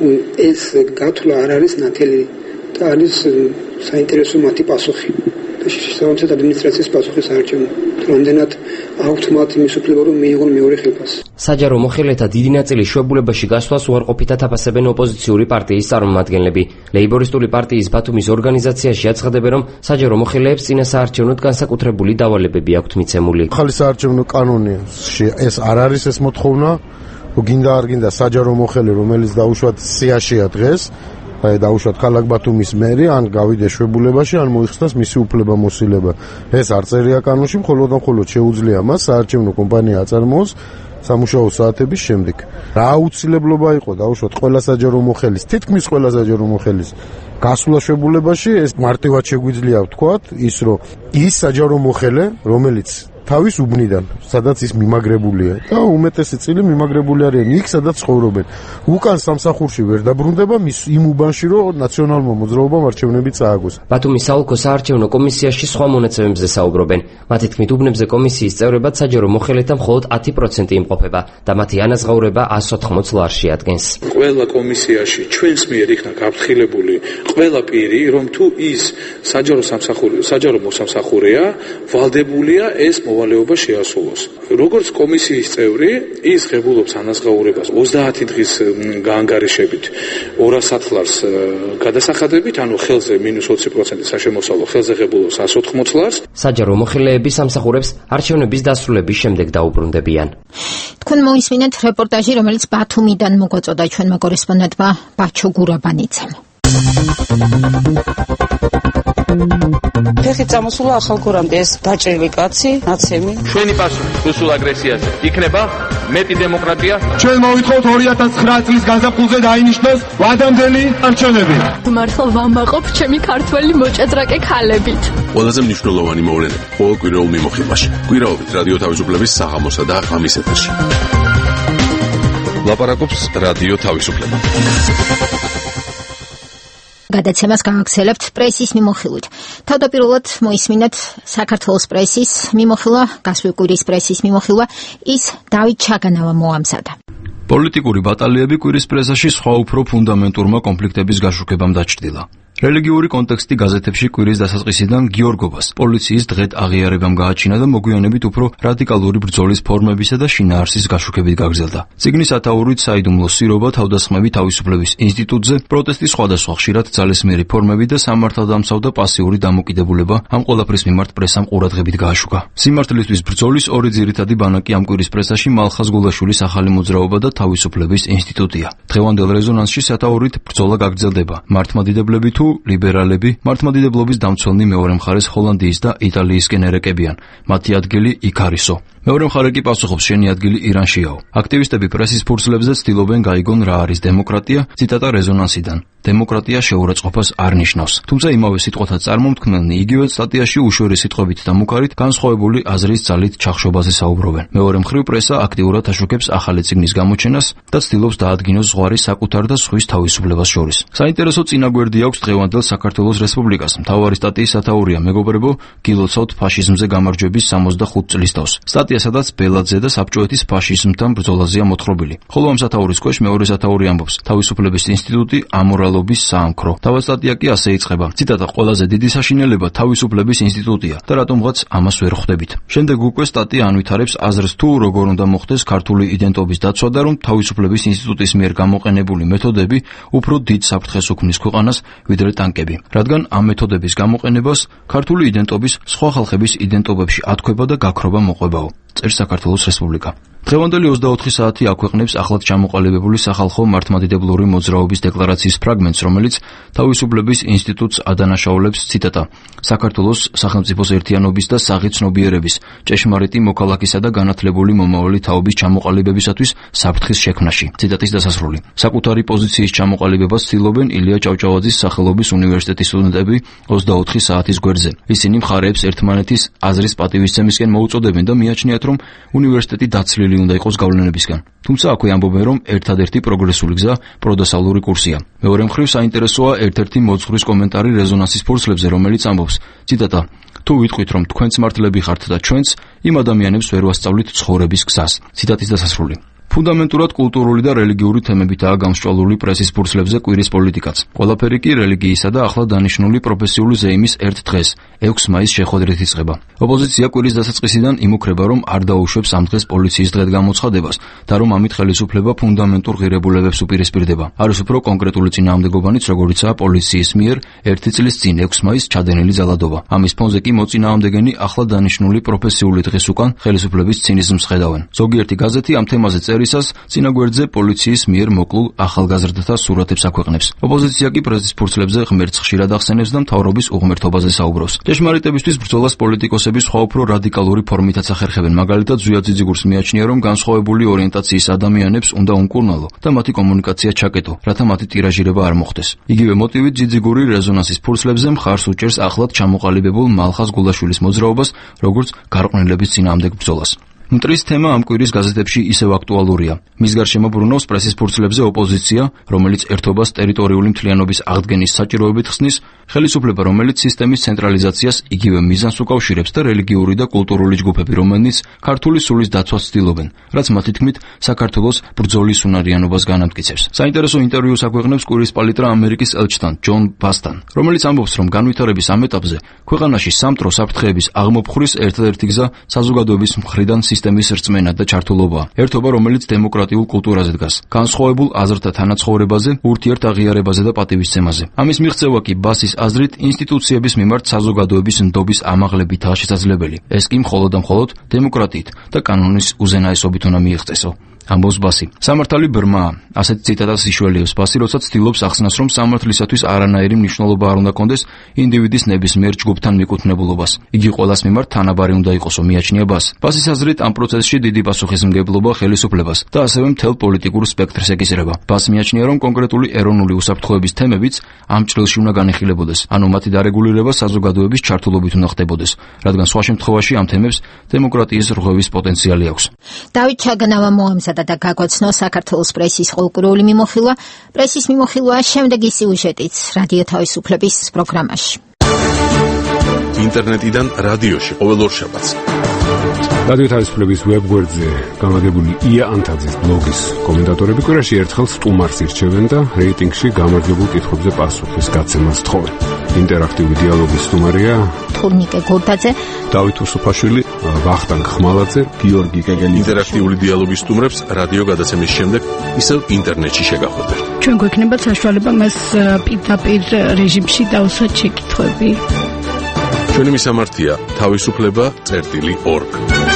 ეს გათვლა არ არის ნათელი და არის საინტერესო მათი პასუხი. შესაბამისად ადმინისტრაციის პასუხი საარჩევნო. რამდენად აქვთ მათ იმის უფლება, რომ მიიღონ მეორე ხელფასი. საჯარო მოხელეთა დიდი ნაწილი შვებულებაში გასვლას უარყოფითად აფასებენ ოპოზიციური პარტიის წარმომადგენლები. ლეიბორისტული პარტიის ბათუმის ორგანიზაციაში აცხადებენ, რომ საჯარო მოხელეებს წინა საარჩევნოდ განსაკუთრებული დავალებები აქვთ მიცემული. ახალი საარჩევნო კანონში ეს არ არის ეს მოთხოვნა, გინდა არ გინდა საჯარო მოხელე, რომელიც დაუშვათ სიაშია დღეს, დაუშვათ ქალაქ ბათუმის მერი, ან გავიდეს შვებულებაში, ან მოიხსნას მისი უფლებამოსილება. ეს არ წერია კანონში, მხოლოდ და მხოლოდ შეუძლია მას საარჩევნო კომპანია აწარმოოს სამუშაო საათების შემდეგ. რა აუცილებლობა იყო დაუშვათ ყველა საჯარო მოხელის, თითქმის ყველა საჯარო მოხელის გასვლა შვებულებაში, ეს მარტივად შეგვიძლია ვთქვათ, ის რომ ის საჯარო მოხელე, რომელიც თავის უბნიდან, სადაც ის მიმაგრებულია და უმეტესი წილი მიმაგრებული არიან იქ, სადაც ცხოვრობენ. უკან სამსახურში ვერ დაბრუნდება მის იმ უბანში, რომ ნაციონალურმა მოძრაობამ არჩევნები წააგოს. ბათუმის საოლქო საარჩევნო კომისიაში სხვა მონაცემებზე საუბრობენ. მათი თქმით, უბნებზე კომისიის წევრებად საჯარო მოხელეთა მხოლოდ ათი პროცენტი იმყოფება და მათი ანაზღაურება εκατს ოთხმოცი ლარში ადგენს. ყველა კომისიაში ჩვენს მიერ იქნა გაფრთხილებული ყველა პირი, რომ თუ ის საჯარო სამსახური, საჯარო მოსამსახურეა, ვალდებულია ეს მოვალეობა შეასრულოს. როგორც კომისიის წევრი, ის ღებულობს ანაზღაურებას ოცდაათი დღის გაანგარიშებით ორასად ლარს გადასახადებით, ანუ ხელზე მინუს ოცი პროცენტი საშემოსავლო, ხელზე ღებულობს εκατს ოთხმოცი ლარს. საჯარო მოხელეები სამსახურებს არჩევნების დასრულების შემდეგ დაუბრუნდებიან. თქვენ მოისმინეთ რეპორტაჟი, რომელიც ბათუმიდან მოგვაწოდა ჩვენმა კორესპონდენტმა ბაჩო გურაბანიცამ. ფეხი წამოსულა ახალგორამდე ეს დაჭრილი კაცი, ნაცემი. ჩვენი პასუხი რუსულ აგრესიაზე იქნება მეტი დემოკრატია. ჩვენ მოვითხოვთ ორი ათას ცხრა წლის გაზაფხულზე დაინიშნოს ვადამდელი არჩევნები. მართლა ვამაყობ ჩემი ქართველი მოჭადრაკე ქალებით. ყველაზე მნიშვნელოვანი მოვლენა ყოველ კვირაულ მიმოხილვაში. კვირაობით რადიო თავისუფლების საღამოსა და ღამის ეთერში. ლაპარაკობს რადიო თავისუფლება. გადაცემას გავაგრძელებთ პრესის მიმოხილვით. თავდაპირველად მოისმინეთ საქართველოს პრესის მიმოხილვა, გასული კვირის პრესის მიმოხილვა, ის დავით ჩაგანავა მოამზადა. პოლიტიკური ბატალიები კვირის პრესაში სხვა უფრო ფუნდამენტურმა კონფლიქტების გაშუქებამ დაჩრდილა. რელიგიური კონტექსტი გაზეთებში კვირის დასაწყისიდან გიორგობას პოლიციის დღედ აღიარებამ გააჩინა და მოგვიანებით უფრო რადიკალური ბრძოლის ფორმებისა და შინაარსის გაშუქებით გაგრძელდა. წიგნის ათაურით საიდუმლო სირობა, თავდასხმები თავისუფლების ინსტიტუტზე, პროტესტის სხვადასხვა ხშირად ძალისმიერი ფორმები და სამართალდამცავ და პასიური დამოკიდებულება ამ ყველაფრის მიმართ პრესამ ყურადღებით გააშუქა. სიმართლისთვის ბრძოლის ორი ძირითადი ბანაკი ამ კვირის პრესაში მალხაზ გულაშვილის ახალი მოძრაობა და თავისუფლების ინსტიტუტია. დღევანდელ რეზონანსში სათაურით ბრძოლა გაგრძელდება. მართლმადიდებლები თუ ლიბერალები, მართლმადიდებლობის დამცველნი მეორე მხარეს ჰოლანდიის და იტალიისკენ ერეკებიან. მათი ადგილი იქ არისო. მეორე მხარე კი პასუხობს, შენი ადგილი ირანშიაო. აქტივისტები პრესის ფურცლებზე ცდილობენ გაიგონ რა არის დემოკრატია, ციტატა რეზონანსიდან. დემოკრატია შეურაცხყოფას არ ნიშნავს. თუმცა იმავე სიტყვათა წარმომქმნელნი იგივე სტატიაში უშუალო სიტყვებით და მუქარით განსხვავებული აზრის ძალით ჩახშობაზე საუბრობენ. მეორე მხრივ პრესა აქტიურად აშუქებს ახალი წიგნის გამოჩენას და ცდილობს დაადგინოს ზღვარი საკუთარ და სხვის თავისუფლებას შორის. საინტერესო წინაგვერდი აქვს დღევანდელ საქართველოს რესპუბლიკას. მთავარი სტატიის სათაურია მეგობრებო, გილოცავთ ფაშიზმზე გამარჯვების სამოცდახუთ წლის თავს. სტატია, სადაც ბელაძე და საბჭოეთის ფაშიზმთან ბრძოლაზეა მოთხრობილი. ხოლო ამ სათაურის ქვეშ მეორე სათაური ამბობს: თავისუფლების ინსტიტუტი ამორალობის საამქრო. თავად სტატია კი ასე იწყება. ციტატა: ყველაზე დიდი საშინელება თავისუფლების ინსტიტუტია და რატომღაც ამას ვერ ხვდებით. შემდეგ უკვე სტატია ანვითარებს აზრს თუ როგორ უნდა მოხდეს ქართული იდენტობის დაცვა და რომ თავისუფლების ინსტიტუტის მიერ გამოყენებული მეთოდები უფრო დიდ საფრთხეს უქმნის ქვეყანას ვიდრე ტანკები. რადგან ამ მეთოდების გამოყენებას ქართული იდენტობის სხვა ხალხების იდენტობებში ათქვება და გაქრობა მოყვებაო. წერს საქართველოს რესპუბლიკა. დღევანდელი ოცდაოთხი საათი აქვეყნებს ახლად ჩამოყალიბებული სახალხო მართლმადიდებლური მოძრაობის დეკლარაციის ფრაგმენტს, რომელიც თავისუფლების ინსტიტუტს ადანაშაულებს, ციტატა: საქართველოს სახელმწიფოს ერთიანობის და საღი ცნობიერების, ჭეშმარიტი მოქალაქისა და განათლებული მომავალი თაობის ჩამოყალიბებისათვის საფრთხის შექმნაში. ციტატის დასასრული. საკუთარი პოზიციის ჩამოყალიბებას ცდილობენ ილია ჭავჭავაძის სახელობის უნივერსიტეტის სტუდენტები ოცდაოთხი საათის გვერდზე. ისინი მხარეებს ერთმანეთის აზრის პატივისცემისკენ მოუწოდებენ და მიაჩნიათ, რომ უნივერსიტეტი დაცლილი უნდა იყოს გავლენებისგან. თუმცა აქვე ამბობენ, რომ ერთადერთი პროგრესული გზა პროდასალური კურსია. მეორე მხრივ საინტერესოა ერთ-ერთი მოძღვრის კომენტარი რეზონანსის ფურცლებზე, რომელიც ამბობს, ციტატა: თუ ვიტყვით, რომ თქვენც მართლები ხართ და ჩვენც, იმ ადამიანებს ვერ ვასწავლით ცხოვრების გზას. ციტატის დასასრული. ფუნდამენტურად კულტურული და რელიგიური თემებითაა გამსჭვალული პრესის ფურცლებზე კვირის პოლიტიკაც. ყველაფერი კი რელიგიისა და ახლა დანიშნული პროფესიული ზეიმის ერთ დღეს, ექვსი მაისს შეხვედრით იწყება. ოპოზიცია კვირის დასაწყისიდან იმუქრება, რომ არ დაუშვებს ამ დღეს პოლიციის დღესგამოცხადებას და რომ ამით ხელისუფლება ფუნდამენტურ ღირებულებებს უპირისპირდება. არის უფრო კონკრეტული წინააღმდეგობანიც, როგორიცაა პოლიციის მიერ ერთი წლის წინ ექვსი მაისს ჩადენილი ძალადობა. ამის ფონზე კი მოწინააღმდეგენი ახლა დანიშნული პროფესიული დღეს უკან ხელისუფლების ცინიზმს ხედავენ. ზოგიერთი გაზეთი ამ თემაზე დაწერისას წინა გვერდზე პოლიციის მიერ მოკლულ ახალგაზრდათა სურათებს აქვეყნებს. ოპოზიცია კი პრესის ფურცლებზე ღმერთს ხშირად ახსენებს და მთავრობის უღმერთობაზე საუბრობს. ჭეშმარიტებისთვის ბრძოლას პოლიტიკოსები სხვა უფრო რადიკალური ფორმითაც ახერხებენ. მაგალითად, ზვია ძიძიგურს მიაჩნია, რომ განსხვავებული ორიენტაციის ადამიანებს უნდა უმკურნალო და მათი კომუნიკაცია ჩაკეტო, რათა მათი ტირაჟირება არ მოხდეს. იგივე მოტივით ძიძიგური რეზონანსის ფურცლებზე მხარს უჭერს ახლად ჩამოყალიბებულ მალხაზ გულაშვილის მოძრაობას, როგორც გარყვნილების წინააღმდეგ ბრძოლას. მტრის თემა ამ კვირის გაზეთებში ისევ აქტუალურია. მის გარშემო ბრუნავს პრესის ფურცლებზე ოპოზიცია, რომელიც ერთობას ტერიტორიული მთლიანობის აღდგენის საჭიროებით ხსნის, ხელისუფლება, რომელიც სისტემის ცენტრალიზაციას იგივე მიზანს უკავშირებს და რელიგიური და კულტურული ჯგუფები, რომელიც ქართული სულის დაცვას ცდილობენ, რაც მათი თქმით საქართველოს ბრძოლის უნარიანობას განამტკიცებს. საინტერესო ინტერვიუს აქვეყნებს კვირის პალიტრა ამერიკის ელჩთან, ჯონ ბასთან, რომელიც ამბობს, რომ განვითარების ამ ეტაპზე ქვეყანაში სამტრო საფრთხეების აღმოფხვრის ერთადერთი გზა საზოგადოების მხრიდან სისტემის რწმენა და ჩართულობა. ერთობა, რომელიც დემოკრატიულ კულტურაზე დგას, განსხვავებულ აზრთა თანაცხოვრებაზე, ურთიერთაღიარებაზე და პატივისცემაზე. ამის მიღწევა კი ბასის აზრით ინსტიტუციების მიმართ საზოგადოების ნდობის ამაღლებითაა შესაძლებელი. ეს კი მხოლოდ და მხოლოდ დემოკრატიით და კანონის უზენაესობით უნდა მიიღწესო. ამბობს ბასი. სამართალი ბრმაა. ასეთ ციტატას იშველიებს ბასი, როცა ცდილობს ახსნას, რომ სამართლისათვის არანაირი მნიშვნელობა არ უნდა კონდეს ინდივიდის ნებისმიერ ჯგუფთან მიკუთვნებულობას. იგი ყველას მიმართ თანაბარი უნდა იყოსო, მიაჩნია ბასს. ბასის აზრით, ამ პროცესში დიდი პასუხისმგებლობა ხელისუფლებას და ასევე მთელ პოლიტიკურ სპექტრს ეკისრება. ბასს მიაჩნია, რომ კონკრეტული ეროვნული უსაფრთხოების თემებიც ამ ჭრილში უნდა განიხილებოდეს, ანუ მათი დარეგულირება საზოგადოების ჩართულობით უნდა ხდებოდეს, რადგან სხვა შემთხვევაში ამ თემებს დემოკრატიის რღვევის პოტენციალი აქვს. დავით ჩაგნავა მოამზადა და გაგვაცნო საქართველოს პრესის ყოლკურული მიმოხილვა. პრესის მიმოხილვა შემდეგი სიუჟეტით რადიო თავისუფლების პროგრამაში. ინტერნეტიდან რადიოში ყოველ ორშაბათს. რადიო თავისუფლების ვებგვერდზე გამაგებული ია ანთაძის ბლოგის კომენტატორები კვირაში ერთხელ სტუმარს ირჩევენ და რეიტინგში გამარჯვებულ კითხვებზე პასუხის გაცემას თხოვენ. ინტერაქტიული დიალოგის სტუმარია თურნიკე გორდაძე, დავით უსუფაშვილი, ვახტანგ ხმალაძე, გიორგი კეკელი. ინტერაქტიული დიალოგის სტუმრებს რადიო გადაცემის შემდეგ ისევ ინტერნეტში შეგახვედრთ. ჩვენ გვექნება საშუალება მას პირდაპირ რეჟიმში დავუსვათ შეკითხვები. ჩვენი მისამართია თავისუფლება წერტილი ორგ.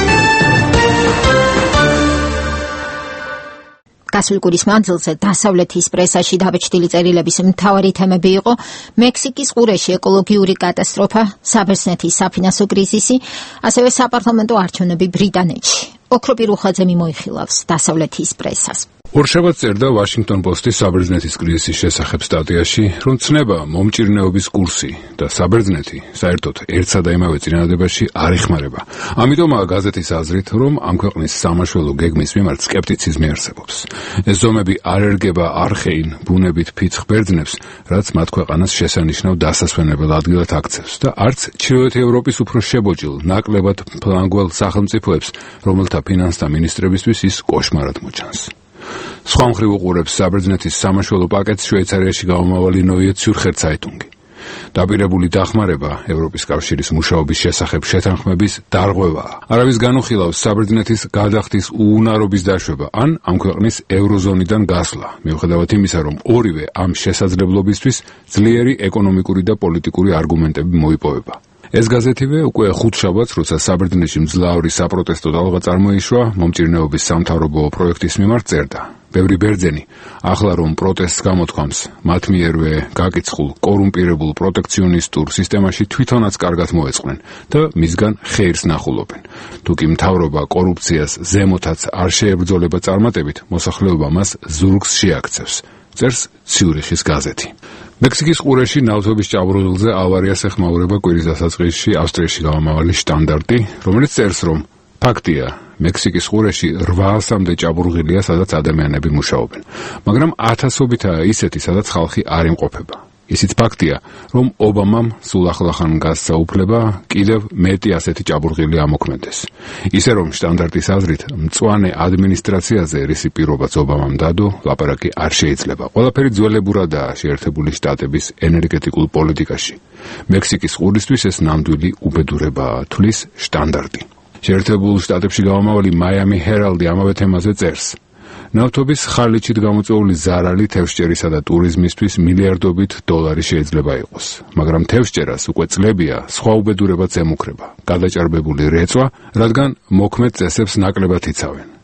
გასული კვირის მანძილზე დასავლეთის პრესაში დაბეჭდილი წერილების მთავარი თემები იყო მექსიკის ყურეში ეკოლოგიური კატასტროფა, საბერძნეთის საფინანსო კრიზისი, ასევე საპარლამენტო არჩევნები ბრიტანეთში. ოქროპირ უხაძე მიმოიხილავს დასავლეთის პრესას. ორშაბათს წერდა ვაშინგტონ პოსტის საბერძნეთის კრიზისის შესახებ სტატიაში, რომ ცნება მომჭირნეობის კურსი და საბერძნეთი საერთოდ ერთსა და იმავე წინადადებაში არ იხმარება. ამიტომაა გაზეთის აზრით, რომ ამ ქვეყნის სამაშველო გეგმის მიმართ სკეპტიციზმი არსებობს. ეს ზომები არ ერგება არხეინ ბუნებით ფიცხ ბერძნებს, რაც მათ ქვეყანას შესანიშნავ დასასვენებელ ადგილად აქცევს და არც ჩრდილოეთ ევროპის უფრო შებოჭილ, ნაკლებად ფლანგველ სახელმწიფოებს, რომელთა ფინანსთა მინისტრებისთვის ის კოშმარად მოჩანს. სხვა მხრივ უყურებს საბერძნეთის სამაშველო პაკეტს შვეიცარიაში გამომავალი ნოიე ციურხერ ცაიტუნგი. დაპირებული დახმარება ევროპის კავშირის მუშაობის შესახებ შეთანხმების დარღვევაა. არავის განუხილავს საბერძნეთის გადახდის უუნარობის დაშვება ან ამ ქვეყნის ევროზონიდან გასვლა, მიუხედავად იმისა, რომ ორივე ამ შესაძლებლობისთვის ძლიერი ეკონომიკური და პოლიტიკური არგუმენტები მოიპოვება. ეს გაზეთივე უკვე ხუთშაბათს, როცა საბერძნეთში მძლავრი საპროტესტო ტალღა წარმოიშვა მომჭირნეობის სამთავრობო პროექტის მიმართ წერდა. ბევრი ბერძენი ახლა რომ პროტესტს გამოთქვამს, მათ მიერვე გაკიცხულ კორუმპირებულ პროტექციონისტურ სისტემაში თვითონაც კარგად მოეწყნენ და მისგან ხეირს ნახულობენ. თუკი მთავრობა კორუფციას ზემოთაც არ შეებრძოლება წარმატებით, მოსახლეობა მას ზურგს შეაქცევს. წერს ციურიხის გაზეთი. მექსიკის ყურეში ნავთობის ჭაბურღილზე ავარიას ეხმაურება კვირის დასაწყისში ავსტრიაში გამომავალი შტანდარტი, რომელიც წერს, რომ ფაქტია, მექსიკის ყურეში რვაასამდე ჭაბურღილია, სადაც ადამიანები მუშაობენ, მაგრამ ათასობითაა ისეთი, სადაც ხალხი არ იმყოფება. ისიც ფაქტია, რომ ობამამ სულ ახლახან გასცა უფლება კიდევ მეტი ასეთი ჭაბურღილი ამოქმედეს. ისე რომ შტანდარტის აზრით, მწვანე ადმინისტრაციაზე, რისი პირობაც ობამამ დადო, ლაპარაკი არ შეიძლება. ყველაფერი ძველებურადაა შეერთებული შტატების ენერგეტიკულ პოლიტიკაში. მექსიკის ყურისთვის ეს ნამდვილი უბედურებაა, თვლის შტანდარტი. შეერთებულ შტატებში გამომავალი მაიამი ჰერალდი ამავე თემაზე წერს. ნავთობის ხარლიჩით გამოწვეული ზარალი თევზჭერისა და ტურიზმისთვის მილიარდობით დოლარი შეიძლება იყოს, მაგრამ თევზჭერას უკვე წლებია სხვა უბედურებაც ემუქრება, გადაჭარბებული რეწვა, რადგან მოქმედ წესებს ნაკლებად იცავენ.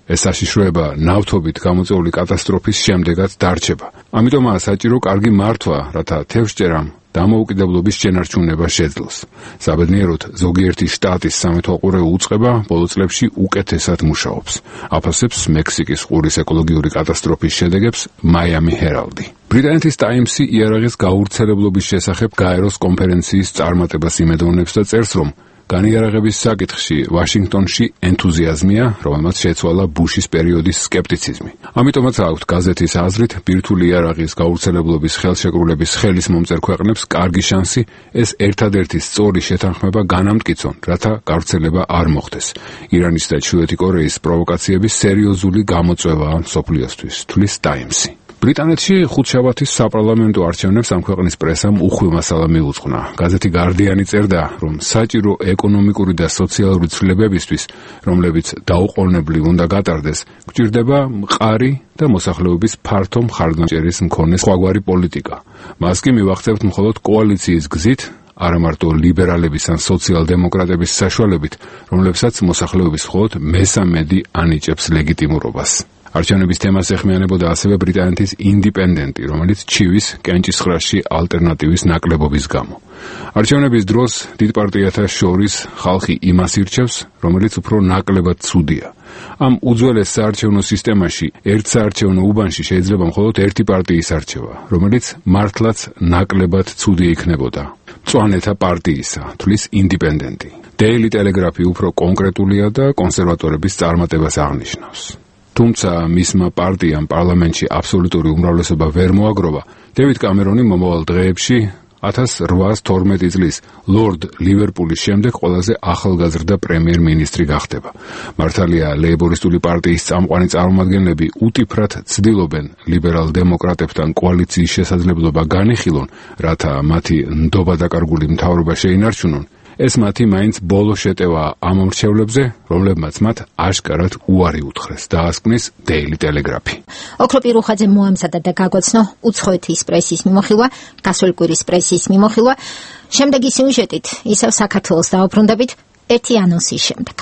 ეს საშიშროება ნავთობით გამოწვეული კატასტროფის შემდეგაც დარჩება. ამიტომაა საჭირო კარგი მართვა, რათა თევზჭერამ დამოუკიდებლობის შენარჩუნება შეძლოს. საბედნიეროდ, ზოგიერთი შტატის სამეთვალყურე უწყება ბოლო წლებში უკეთესად მუშაობს. აფასებს მექსიკის ყურის ეკოლოგიური კატასტროფის შედეგებს Miami Herald. ბრიტანეთის ტაიმსი იარაღის გაურცელებლობის შესახებ გაეროს კონფერენციის წარმატებას იმედოვნებს და წერს, რომ განიარაღების საკითხში ვაშინგტონში ენთუზიაზმია, რომელმაც შეცვალა ბუშის პერიოდის სკეპტიციზმი. ამიტომაც აქვთ გაზეთის აზრით, ბირთვული იარაღის გაურცელებლობის ხელშეკრულების ხელის მომწერ ქვეყნებს კარგი შანსი ეს ერთადერთი სწორი შეთანხმება განამტკიცონ, რათა გავრცელება არ მოხდეს. ირანის და ჩრდილოეთი კორეის პროვოკაციების სერიოზული გამოწვევაა მსოფლიოსთვის, თვლის ტაიმსი. ბრიტანეთში ხუთშაბათის საპარლამენტო არჩევნებს ამ ქვეყნის პრესამ უხვი მასალა მიუძღვნა. გაზეთი გარდიანი წერდა, რომ საჭირო ეკონომიკური და სოციალური ცვლილებებისთვის, რომლებიც დაუყოვნებლივ უნდა გატარდეს, გვჭირდება მყარი და მოსახლეობის ფართო მხარდამჭერის მქონე სხვაგვარი პოლიტიკა. მას კი მივახცევთ მხოლოდ კოალიციის გზით, არა მარტო ლიბერალების ან სოციალ-დემოკრატების საშუალებით, რომლებსაც მოსახლეობის მხოლოდ მესამედი ანიჭებს ლეგიტიმურობას. არჩევნების თემას ეხმიანებოდა ასევე ბრიტანეთის ინდიპენდენტი, რომელიც ჩივის კენჭისყრაში ალტერნატივის ნაკლებობის გამო. არჩევნების დროს დიდ პარტიათა შორის ხალხი იმას ირჩევს, რომელიც უფრო ნაკლებად ცუდია. ამ უძველეს საარჩევნო სისტემაში ერთ საარჩევნო უბანში შეიძლება მხოლოდ ერთი პარტიის არჩევა, რომელიც მართლაც ნაკლებად ცუდი იქნებოდა. მწვანეთა პარტიისა, თვლის ინდიპენდენტი. Daily Telegraph უფრო კონკრეტულია და კონსერვატორების წარმატებას აღნიშნავს. თუმცა მისმა პარტიამ პარლამენტში აბსოლუტური უმრავლესობა ვერ მოაგროვა. დევიდ კამერონი მომავალ დღეებში ათას რვაას თორმეტი წლის ლორდ ლივერპულის შემდეგ ყველაზე ახალგაზრდა პრემიერ-მინისტრი გახდება. მართალია, ლეიბორისტული პარტიის წამყვანი წარმომადგენლები უტიფრად ცდილობენ ლიბერალ-დემოკრატებთან კოალიციის შესაძლებლობა განიხილონ, რათა მათი ნდობადაკარგული მთავრობა შეინარჩუნონ. ეს მათი მაინც ბოლო შეტევაა ამ მრჩევლებზე, რომლებმაც მათ აშკარად უარი უთხრეს, დაასკვნის Daily Telegraph. ოქრო პირუხაძე მოამზადა და გაგვაცნო უცხოეთის პრესის მიმოხილვა, გასული კვირის პრესის მიმოხილვა. შემდეგი სიუჟეტით ისევ საქართველოს დავუბრუნდებით ერთი ანონსის შემდეგ.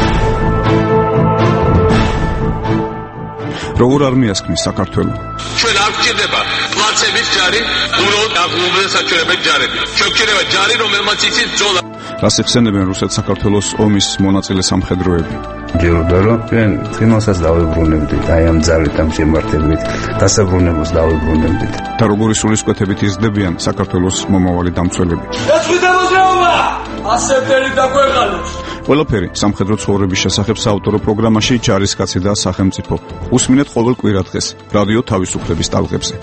როგორ არ მიასკნის საქართველოს? ჩვენ არ გვჭირდება პლაცების ჯარი, უბრალოდ აღლუმრე საჩვენებელი ჯარები. ჩვენ გვჭირდება ჯარი, რომელმაც იცის ბრძოლა. რას ეხსენებენ რუსეთ საქართველოს ომის მონაწილე სამხედროები? ჯეროდა რომ ჩვენ წინასაც დავებრუნებდით, აი ამ ძალით ამ შემართებით, დასაბრუნებულს დავებრუნებდით. და როგორი სულისკვეთებით იზრდებიან საქართველოს მომავალი დამცველები? ეს ვიდამოძრაობა! ასეთერი დაგვეღალოს. ყველაფერი სამხედრო ცხოვრების შესახებ საავტორო პროგრამაში ჯარისკაცი და სახელმწიფო. უსმინეთ ყოველ კვირადღეს რადიო თავისუფლების ტალღებზე.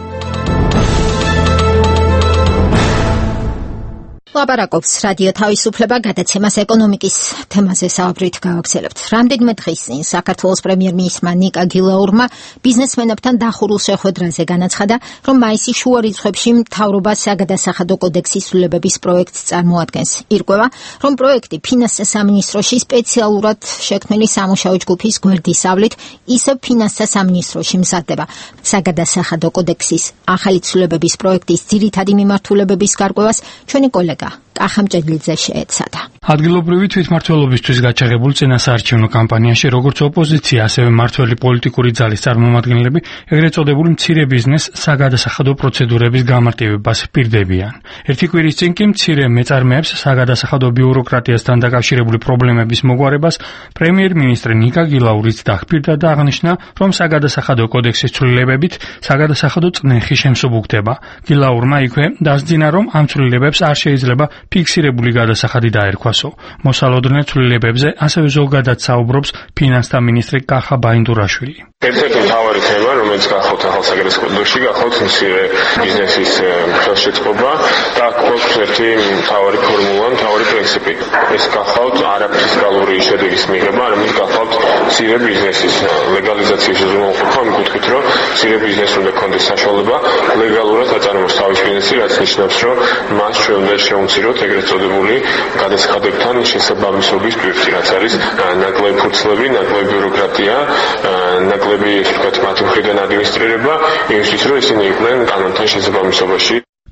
ლაპარაკობს რადიო თავისუფლება, გადაცემას ეკონომიკის თემაზე საუბრით გავაგრძელებთ. რამდენიმე დღის წინ საქართველოს პრემიერ-მინისტრმა ნიკა გილაურმა ბიზნესმენებთან დახურულ შეხვედრაზე განაცხადა, რომ მაისის შუა რიცხვებში მთავრობა საგადასახადო კოდექსის ცვლილებების პროექტს წარმოადგენს. ირკვევა, რომ პროექტი ფინანსთა სამინისტროში სპეციალურად შექმნილი სამუშაო ჯგუფის გვერდისავლით ისევ ფინანსთა სამინისტროში მზადდება. საგადასახადო კოდექსის ახალი ცვლილებების პროექტის ძირითადი მიმართულებების გარკვევას ჩვენი კოლეგა კახამჭედლიძე შეეცადა. ადგილობრივი თვითმმართველობისთვის გაჩაღებულ წინასაარჩევნო კამპანიაში როგორც ოპოზიცია, ასევე მმართველი პოლიტიკური ძალის წარმომადგენლები ეგრეთ წოდებული მცირე ბიზნეს საგადასახადო პროცედურების გამარტივებას პირდებიან. ერთი კვირის წინ კი მცირე მეწარმეებს საგადასახადო ბიუროკრატიასთან დაკავშირებული პრობლემების მოგვარებას პრემიერ-მინისტრი ნიკა გილაურიც დახპირდა და აღნიშნა, რომ საგადასახადო კოდექსის ცვლილებებით საგადასახადო წნეხი შემსუბუქდება. გილაურმა იქვე დასძინა, რომ ამ ცვლილებებს არ შეიძლება ფიქსირებული გადასახადი დაერქვასო. მოსალოდნელ ცვლილებებზე ასევე ზოგადად საუბრობს ფინანსთა მინისტრი კახა ბაინდურაშვილი. ერთ-ერთი მთავარი თემა, რომელიც გახავთ ახალ საგადასახადოში, გახავთ მცირე ბიზნესის ხელშეწყობა და გვაქვს ერთი მთავარი ფორმულა, მთავარი პრინციპი. ეს გახავთ არაფისკალური შედეგის მიღება, არამედ გახავთ მცირე ბიზნესის ლეგალიზაციის უზრუნველყოფა, იმ კუთხით, რომ მცირე ბიზნესს უნდა კონდეს საშუალება ლეგალურად აწარმოოს თავის ბიზნესი, რაც ნიშნავს, რომ მას ჩვენ უნდა შევუმციროთ ეგრეთ წოდებული გადასახადებთან შესაბამისობის პირთი, რაც არის ნაკლები ფურცლები, ნაკლები ბიუროკრატია, ნაკლები, ასე ვთქვათ, მათი მხრიდან ადმინისტრირება, იმისთვის, რომ ისინი იყვნენ კანონთან შესაბამისობაში.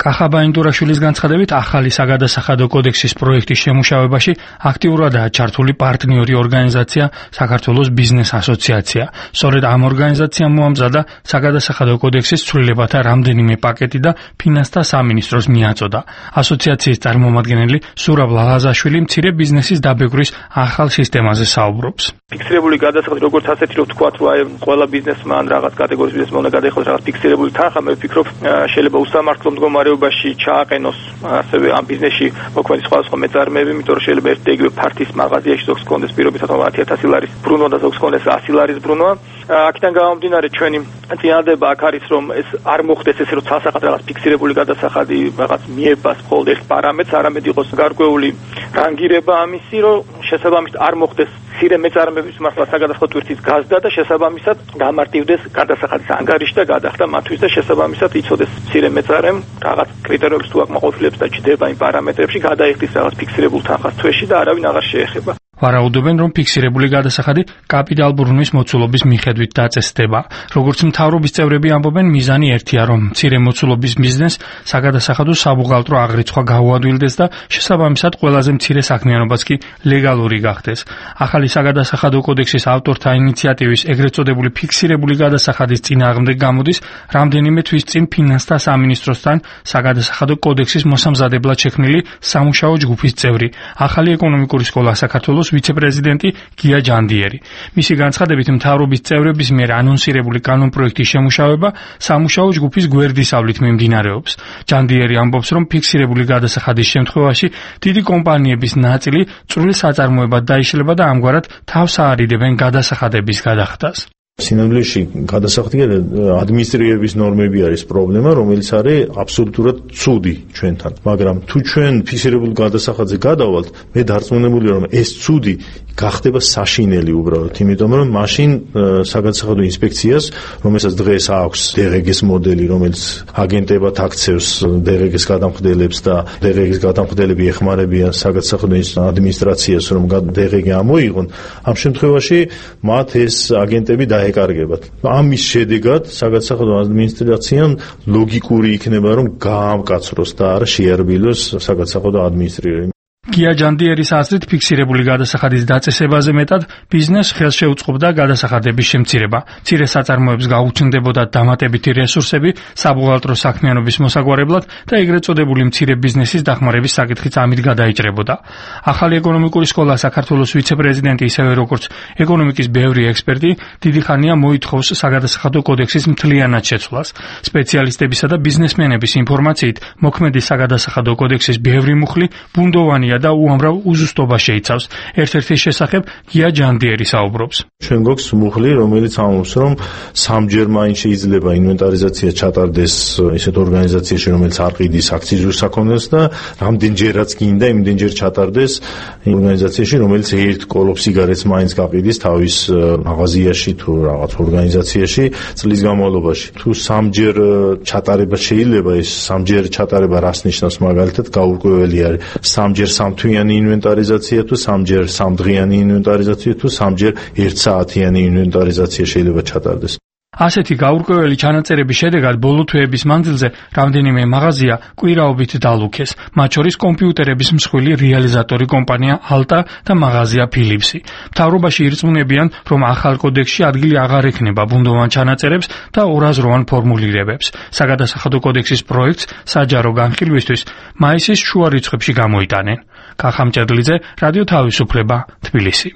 კახაბა ინდურაშვილის განცხადებით, ახალი საგადასახადო კოდექსის პროექტის შემუშავებაში აქტიურადაა ჩართული პარტნიორი ორგანიზაცია საქართველოს ბიზნეს ასოციაცია. სწორედ ამ ორგანიზაციამ მოამზადა საგადასახადო კოდექსის ცვლილებათა რამდენიმე პაკეტი და ფინანსთა სამინისტროს მიაწოდა. ასოციაციის წარმომადგენელი სურაბ ლალაზაშვილი მცირე ბიზნესის დაბეგვრის ახალ სისტემაზე საუბრობს. ფიქსირებული გადასახადი როგორც ასეთი რომ თქვა რომ აი ყველა ბიზნესმა ან რაღაც კატეგორიის ბიზნესმა უნდა გადაიხადოს რაღაც ფიქსირებული თანხა, მე ვფიქრობ შეიძლება უსამართლო მდგომარეობაში ჩააყენოს ასევე ამ ბიზნესში მოქმედი სხვადასხვა მეწარმეები, იმიტომ რომ შეიძლება ერთ იგივე ფართის მაღაზიაში ზოგს კონდეს პირობითად ათი ათასი ლარის ბრუნვა და ზოგს კონდეს ასი ლარის ბრუნვა. აქედან გამომდინარე ჩვენი წინადადება აქ არის რომ ეს არ მოხდეს ესე რომ ცალსახად რაღაც ფიქსირებული გადასახადი რაღაც მიებას მხოლოდ ერთ პარამეტრს, არამედ იყოს გარკვეული რანგირება ამისი, რომ შესაბამისად არ მოხდეს მცირე მეწარმეების მართლა საგადასახადო ტვირთის გაზრდა და შესაბამისად გამარტივდეს გადასახადის ანგარიში და გადახდა მათთვის და შესაბამისად იცოდეს მცირე მეწარმემ რაღაც კრიტერიუმებს თუ აკმაყოფილებს და ჭდება იმ პარამეტრებში გადაიხდის რაღაც ფიქსირებულ თანხას თვეში და არავინ აღარ შეეხება. ვარაუდობენ, რომ ფიქსირებული გადასახადი კაპიტალ ბრუნვის მოცულობის მიხედვით დაწესდება. როგორც მთავრობის წევრები ამბობენ, მიზანი ერთია, რომ მცირე მოცულობის ბიზნესს საგადასახადო საბუღალტრო აღრიცხვა გაუადვილდეს და შესაბამისად ყველაზე მცირე საქმიანობაც კი ლეგალური გახდეს. ახალი საგადასახადო კოდექსის ავტორთა ინიციატივის ეგრეთ წოდებული ფიქსირებული გადასახადის წინააღმდეგ გამოდის რამდენიმე თვის წინ ფინანსთა სამინისტროსთან საგადასახადო კოდექსის მოსამზადებლად შექმნილი სამუშაო ჯგუფის წევრი, ახალი ეკონომიკური სკოლა საქართველოს ვიცე-პრეზიდენტი გია ჯანდიერი. მისი განცხადებით, მთავრობის წევრების მიერ ანონსირებული კანონპროექტის შემუშავება სამუშაო ჯგუფის გვერდისავლით მიმდინარეობს. ჯანდიერი ამბობს, რომ ფიქსირებული გადასახადის შემთხვევაში დიდი კომპანიების ნაწილი წვრილ საწარმოებად დაიშლება და ამგვარად თავს აარიდებენ გადასახადების გადახდას. სინამდვილეში გადასახადი ადმინისტრირების ნორმები არის პრობლემა, რომელიც არის აბსოლუტურად ცუდი ჩვენთან. მაგრამ თუ ჩვენ ფიქსირებულ გადასახადზე გადავალთ, მე დარწმუნებული რომ ეს ცუდი გახდება საშინელი უბრალოდ, იმიტომ რომ მაშინ საგადასახადო ინსპექციას, რომელსაც დღეს აქვს დე ღე გეს მოდელი, რომელიც აგენტებად აქცევს დე ღე გეს გადამხდელებს და დე ღე გეს გადამხდელები ეხმარებიან საგადასახადო ადმინისტრაციას, რომ დე ღე გი ამოიღონ, ამ შემთხვევაში მათ ეს აგენტები დაეკარგებათ. ამის შედეგად საგადასახადო ადმინისტრაციამ ლოგიკური იქნება, რომ გაამკაცროს და არ შეარბილოს საგადასახადო ადმინისტრირება. გია ჯანდიერის აზრით ფიქსირებული გადასახადის დაწესებაზე მეტად ბიზნესს ხელს შეუწყობდა გადასახადების შემცირება. მცირე საწარმოებს გაუჩნდებოდა დამატებითი რესურსები საბუღალტრო საქმიანობის მოსაგვარებლად და ეგრეთ წოდებული მცირე ბიზნესის დახმარების საკითხიც ამით გადაიჭრებოდა. ახალი ეკონომიკური სკოლა საქართველოს ვიცე-პრეზიდენტი, ისევე როგორც ეკონომიკის ბევრი ექსპერტი, დიდი ხანია მოითხოვს საგადასახადო კოდექსის მთლიანად შეცვლას. სპეციალისტებისა და ბიზნესმენების ინფორმაციით, მოქმედი საგადასახადო კოდექსის ბევრი მუხლი ბუნდოვანია და უამრავ უზუსტობას შეიცავს. ერთ-ერთი შესახებ გია ჯანდიერი საუბრობს. ჩვენ გვაქვს მუხლი, რომელიც ამბობს, რომ სამჯერ მაინც შეიძლება ინვენტარიზაცია ჩატარდეს ისეთ ორგანიზაციაში, რომელიც არ ყიდის აქციზურ საქონელს და რამდენჯერაც გინდა იმდენჯერ ჩატარდეს ორგანიზაციაში, რომელიც ერთ კოლოფ სიგარეტს მაინც გაყიდის თავის მაღაზიაში თუ რაღაც ორგანიზაციაში წლის განმავლობაში. თუ სამჯერ ჩატარება შეიძლება, ეს სამჯერ ჩატარება რას ნიშნავს? მაგალითად, გაურკვეველი არის სამჯერ სამთვიანი ინვენტარიზაცია თუ სამჯერ სამდღიანი ინვენტარიზაცია თუ სამჯერ ერთსაათიანი ინვენტარიზაცია შეიძლება ჩატარდეს. ასეთი გაურკვეველი ჩანაწერების შედეგად ბოლო თვეების მანძილზე რამდენიმე მაღაზია კვირაობით დალუქეს, მათ შორის კომპიუტერების მსხვილი რეალიზატორი კომპანია ალტა და მაღაზია ფილიპსი. მთავრობაში ირწმუნებიან, რომ ახალ კოდექსში ადგილი აღარ ექნება ბუნდოვან ჩანაწერებს და ორაზროვან ფორმულირებებს. საგადასახადო კოდექსის პროექტს საჯარო განხილვისთვის მაისის შუა რიცხვებში გამოიტანენ. კახამჭედლიძე, რადიო თავისუფლება, თბილისი.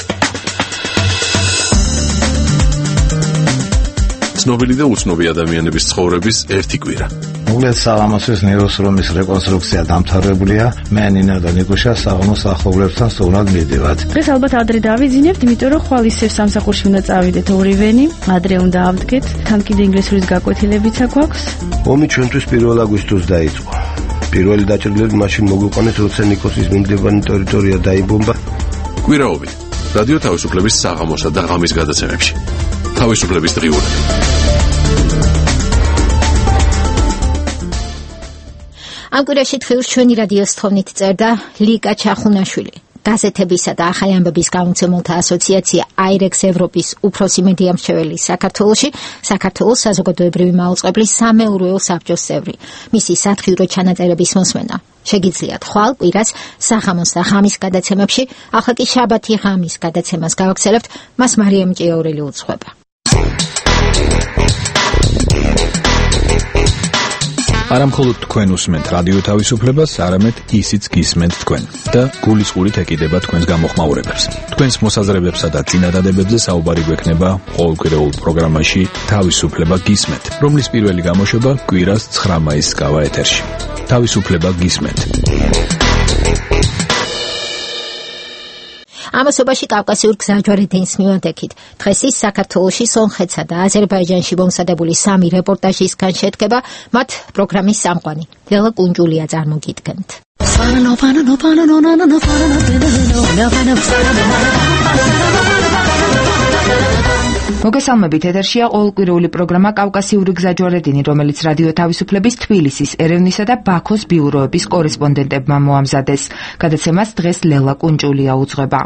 ცნობილი და უცნობი ადამიანების ცხოვრების ერთი კვირა. მოკლედ საღამოსის ნეიროსრომის რეკონსტრუქცია დამთავრებულია. მე ნინა და ნიკუშა საღამოს ახლობლებთან სწორად მივდივართ. დღეს ალბათ ადრე დავიძინებთ, იმიტომ რომ ხვალ ისევ სამსახურში უნდა წავიდეთ ორივენი. ადრე უნდა ავდგეთ. თან კიდე ინგლისურის გაკვეთილებიც აქვს. ომი ჩვენთვის პირველ აგვისტოს დაიწყო. პირველი დაჭრილები მაშინ მოგვიყვანეს, როცა ნიკოსის მიმდებარე ტერიტორია დაიბომბა. კვირაობით რადიო თავისუფლების საღამოსა და ღამის გადაცემებში. თავისუფლების დღიურები. ამ კვირაში დღეუს ჩვენი რადიოს თხოვნით წერდა ლიკა ჩახუნაშვილი. გაზეთებისა და ახალი ამბების გამომცემელთა ასოციაცია აირექს ევროპის უფროსი მედია მრჩეველი საქართველოში, საქართველოს საზოგადოებრივი მაუწყებლის სამეურვეო საბჭოს წევრი. მისი სათხიურო ჩანაწერების მოსმენა შეგიძლიათ ხვალ კვირას საღამოს და ღამის გადაცემებში, ახლა კი შაბათი ღამის გადაცემას გავაგრძელებთ, მას მარიამ ჭიაურელი უძღვება. არა მხოლოდ თქვენ უსმენთ რადიო თავისუფლებას, არამედ ისიც გისმენთ თქვენ და გულისყურით ეკიდება თქვენს გამოხმაურებებს. თქვენს მოსაზრებებსა და წინადადებებზე საუბარი გვექნება ყოველკვირეულ პროგრამაში თავისუფლება გისმენთ, რომლის პირველი გამოშვება კვირას ცხრა მაისს გავა ეთერში. თავისუფლება გისმენთ. ამასობაში კავკასიურ გზაჯვარედინს მივანდექით. დღეს ის საქართველოში, სომხეთსა და აზერბაიჯანში მომზადებული სამი რეპორტაჟისგან შედგება, მათ პროგრამის სამყარო. ლელა კუნჯულია წარმოგიდგენთ. მოგესალმებით, ეთერშია ყოველკვირეული პროგრამა კავკასიური გზაჯვარედინი, რომელიც რადიო თავისუფლების თბილისის, ერევნისა და ბაქოს ბიუროების კორესპონდენტებმა მოამზადეს. გადაცემას დღეს ლელა კუნჯულია უძღვება.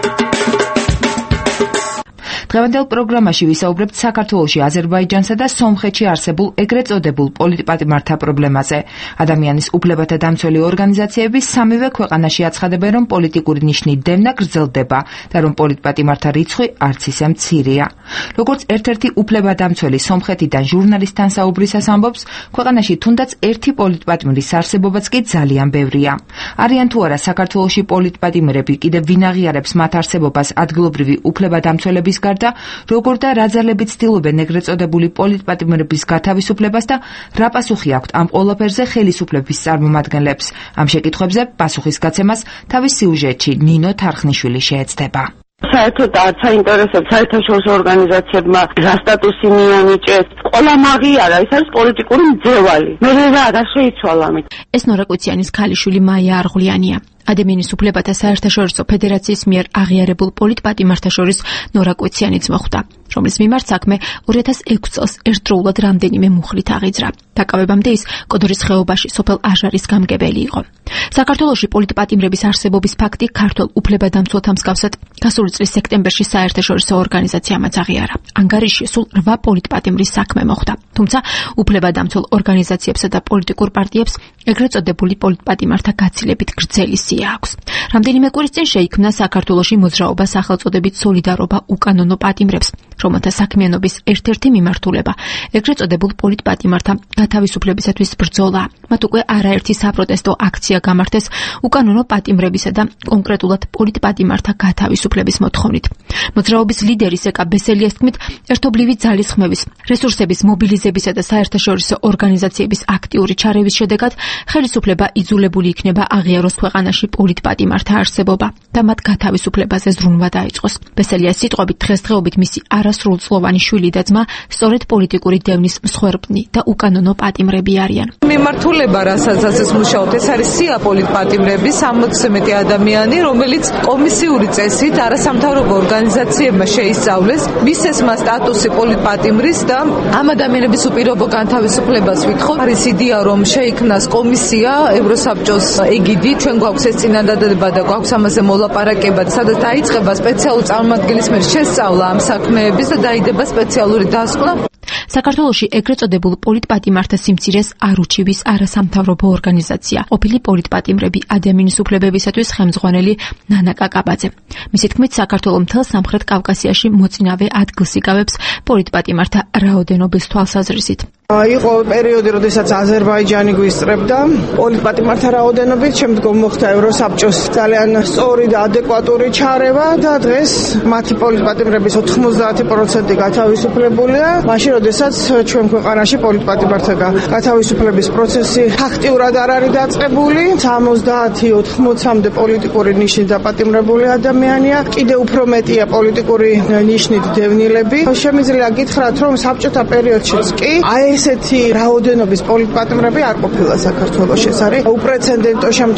დღევანდელ პროგრამაში ვისაუბრებთ საქართველოში, აზერბაიჯანსა და სომხეთში არსებულ ეგრეთ წოდებულ პოლიტპატიმართა პრობლემაზე. ადამიანის უფლებათა დამცველი ორგანიზაციები სამივე ქვეყანაში აცხადებენ, რომ პოლიტიკური ნიშნით დევნა გრძელდება და რომ პოლიტპატიმართა რიცხვი არც ისე მცირეა. როგორც ერთ-ერთი უფლებადამცველი სომხეთიდან ჟურნალისტთან საუბრისას ამბობს, ქვეყანაში თუნდაც ერთი პოლიტპატიმრის არსებობაც კი ძალიან ბევრია. არიან თუ არა საქართველოში პოლიტპატიმრები, კიდევ ვინ აღიარებს მათ არსებობას ადგილობრივი უფლებადამცველების გარდა, როგორ და რა ძალებით ცდილობენ ეგრეთ წოდებული პოლიტპატიმრების გათავისუფლებას და რა პასუხი აქვთ ამ ყველაფერზე ხელისუფლების წარმომადგენლებს. ამ შეკითხვებზე პასუხის გაცემას თავის სიუჟეტში ნინო თარხნიშვილი შეეცდება. საერთოდ არც აინტერესებს საერთაშორისო ორგანიზაციებმა რა სტატუსი მიანიჭეს. ყველა მაღიარა, ეს არის პოლიტიკური მძევალი. მე რა არ შეიცვალა ამით. ეს ნორა კვიციანის ქალიშვილი მაია არღვლიანია. ადამიანის უფლებათა საერთაშორისო ფედერაციის მიერ აღიარებულ პოლიტპატიმართა შორის ნორა კვიციანიც მოხვდა, რომლის მიმართ საქმე ორი ათას ექვსი წელს ერთდროულად რამდენიმე მუხლით აღიძრა. დაკავებამდე ის კოდორის ხეობაში სოფელ აჟარის გამგებელი იყო. საქართველოში პოლიტპატიმრების არსებობის ფაქტი ქართულ უფლებადამცველთა მსგავსად გასული წლის სექტემბერში საერთაშორისო ორგანიზაციამაც აღიარა. ანგარიში სულ რვა პოლიტპატიმრის საქმე მოხვდა. თუმცა უფლებადამცველ ორგანიზაციებსა და პოლიტიკურ პარტიებს ეგრეთ წოდებული პოლიტპატიმართა გაცილებით გრძელი სია აქვს. რამდენიმე კვირის წინ შეიქმნა საქართველოში მოძრაობა სახელწოდებით სოლიდარობა უკანონო პატიმრებს, რომელთა საქმიანობის ერთ-ერთი მიმართულება ეგრეთ წოდებულ პოლიტპატიმართა გათავისუფლებისათვის ბრძოლა. მათ უკვე არაერთი საპროტესტო აქცია გამართეს უკანონო პატიმრებისა და კონკრეტულად პოლიტპატიმართა გათავისუფლების მოთხოვნით. მოძრაობის ლიდერის ეკა ბესელიას თქმით, ერთობლივი ძალისხმევის, რესურსების მობილიზებისა და საერთაშორისო ორგანიზაციების აქტიური ჩარევის შედეგად ხელისუფლება იძულებული იქნება აღიაროს ქვეყანაში პოლიტპატიმართა არსებობა და მათ გათავისუფლებაზე ზრუნვა დაიწყოს. ბესელიას სიტყვებით, დღესდღეობით მისი არასრულწლოვანი შვილი და ძმა სწორედ პოლიტიკური დევნის მსხვერპლი და უკანონო პატიმრები არიან. მიმართულება, რასაც ეს მუშაობთ, ეს არის სია პოლიტპატიმრების სამოცზე მეტი ადამიანი, რომელიც კომისიური წესით არასამთავრობო ორგანიზაციებმა შეისწავლეს მისცემა სტატუსი პოლიტპატიმრის და ამ ადამიანების უპირობო განთავისუფლებას ვითხოვთ. არის იდეა, რომ შეიქმნას კომისია ევროსაბჭოს ეგიდით, ჩვენ გვაქვს ეს წინადადება და გვაქვს ამაზე მოლაპარაკება, სადაც დაიწყება სპეციალური წარმომადგენლის მიერ შესწავლა ამ საქმეების და დაიდება სპეციალური დასკვნა. საქართველოში ეგრეთ წოდებულ პოლიტპატიმართა სიმცირეს არ უჩივის არასამთავრობო ორგანიზაცია, ყოფილი პოლიტპატიმრები ადამიანის უფლებებისათვის ხელმძღვანელი ნანა კაკაბაძე. მისი თქმით, საქართველოს მთელ სამხრეთ კავკასიაში მოწინავე ადგილს იკავებს პოლიტპატიმართა რაოდენობის თვალსაზრისით. იყო პერიოდი, როდესაც აზერბაიჯანი გვისწრებდა პოლიტპატიმართა რაოდენობით, შემდგომ მოხდა ევროსაბჭოს ძალიან სწორი და ადეკვატური ჩარევა და დღეს მათი პოლიტპატიმრების ოთხმოცდაათი პროცენტი გათავისუფლებულია. მაშინ, როდესაც ჩვენ ქვეყანაში პოლიტპატიმართა გათავისუფლების პროცესი ფაქტიურად არ არის დაწყებული, სამოცდაათი ოთხმოცამდე პოლიტიკური ნიშნით დაპატიმრებული ადამიანია, კიდევ უფრო მეტია პოლიტიკური ნიშნით დევნილები. შემიძლია გითხრათ, რომ საბჭოთა პერიოდშიც კი აი ესეთი რაოდენობის პოლიტპატიმრები არ ყოფილა საქართველოში. ეს არის უპრეცედენტო შემთხვევა.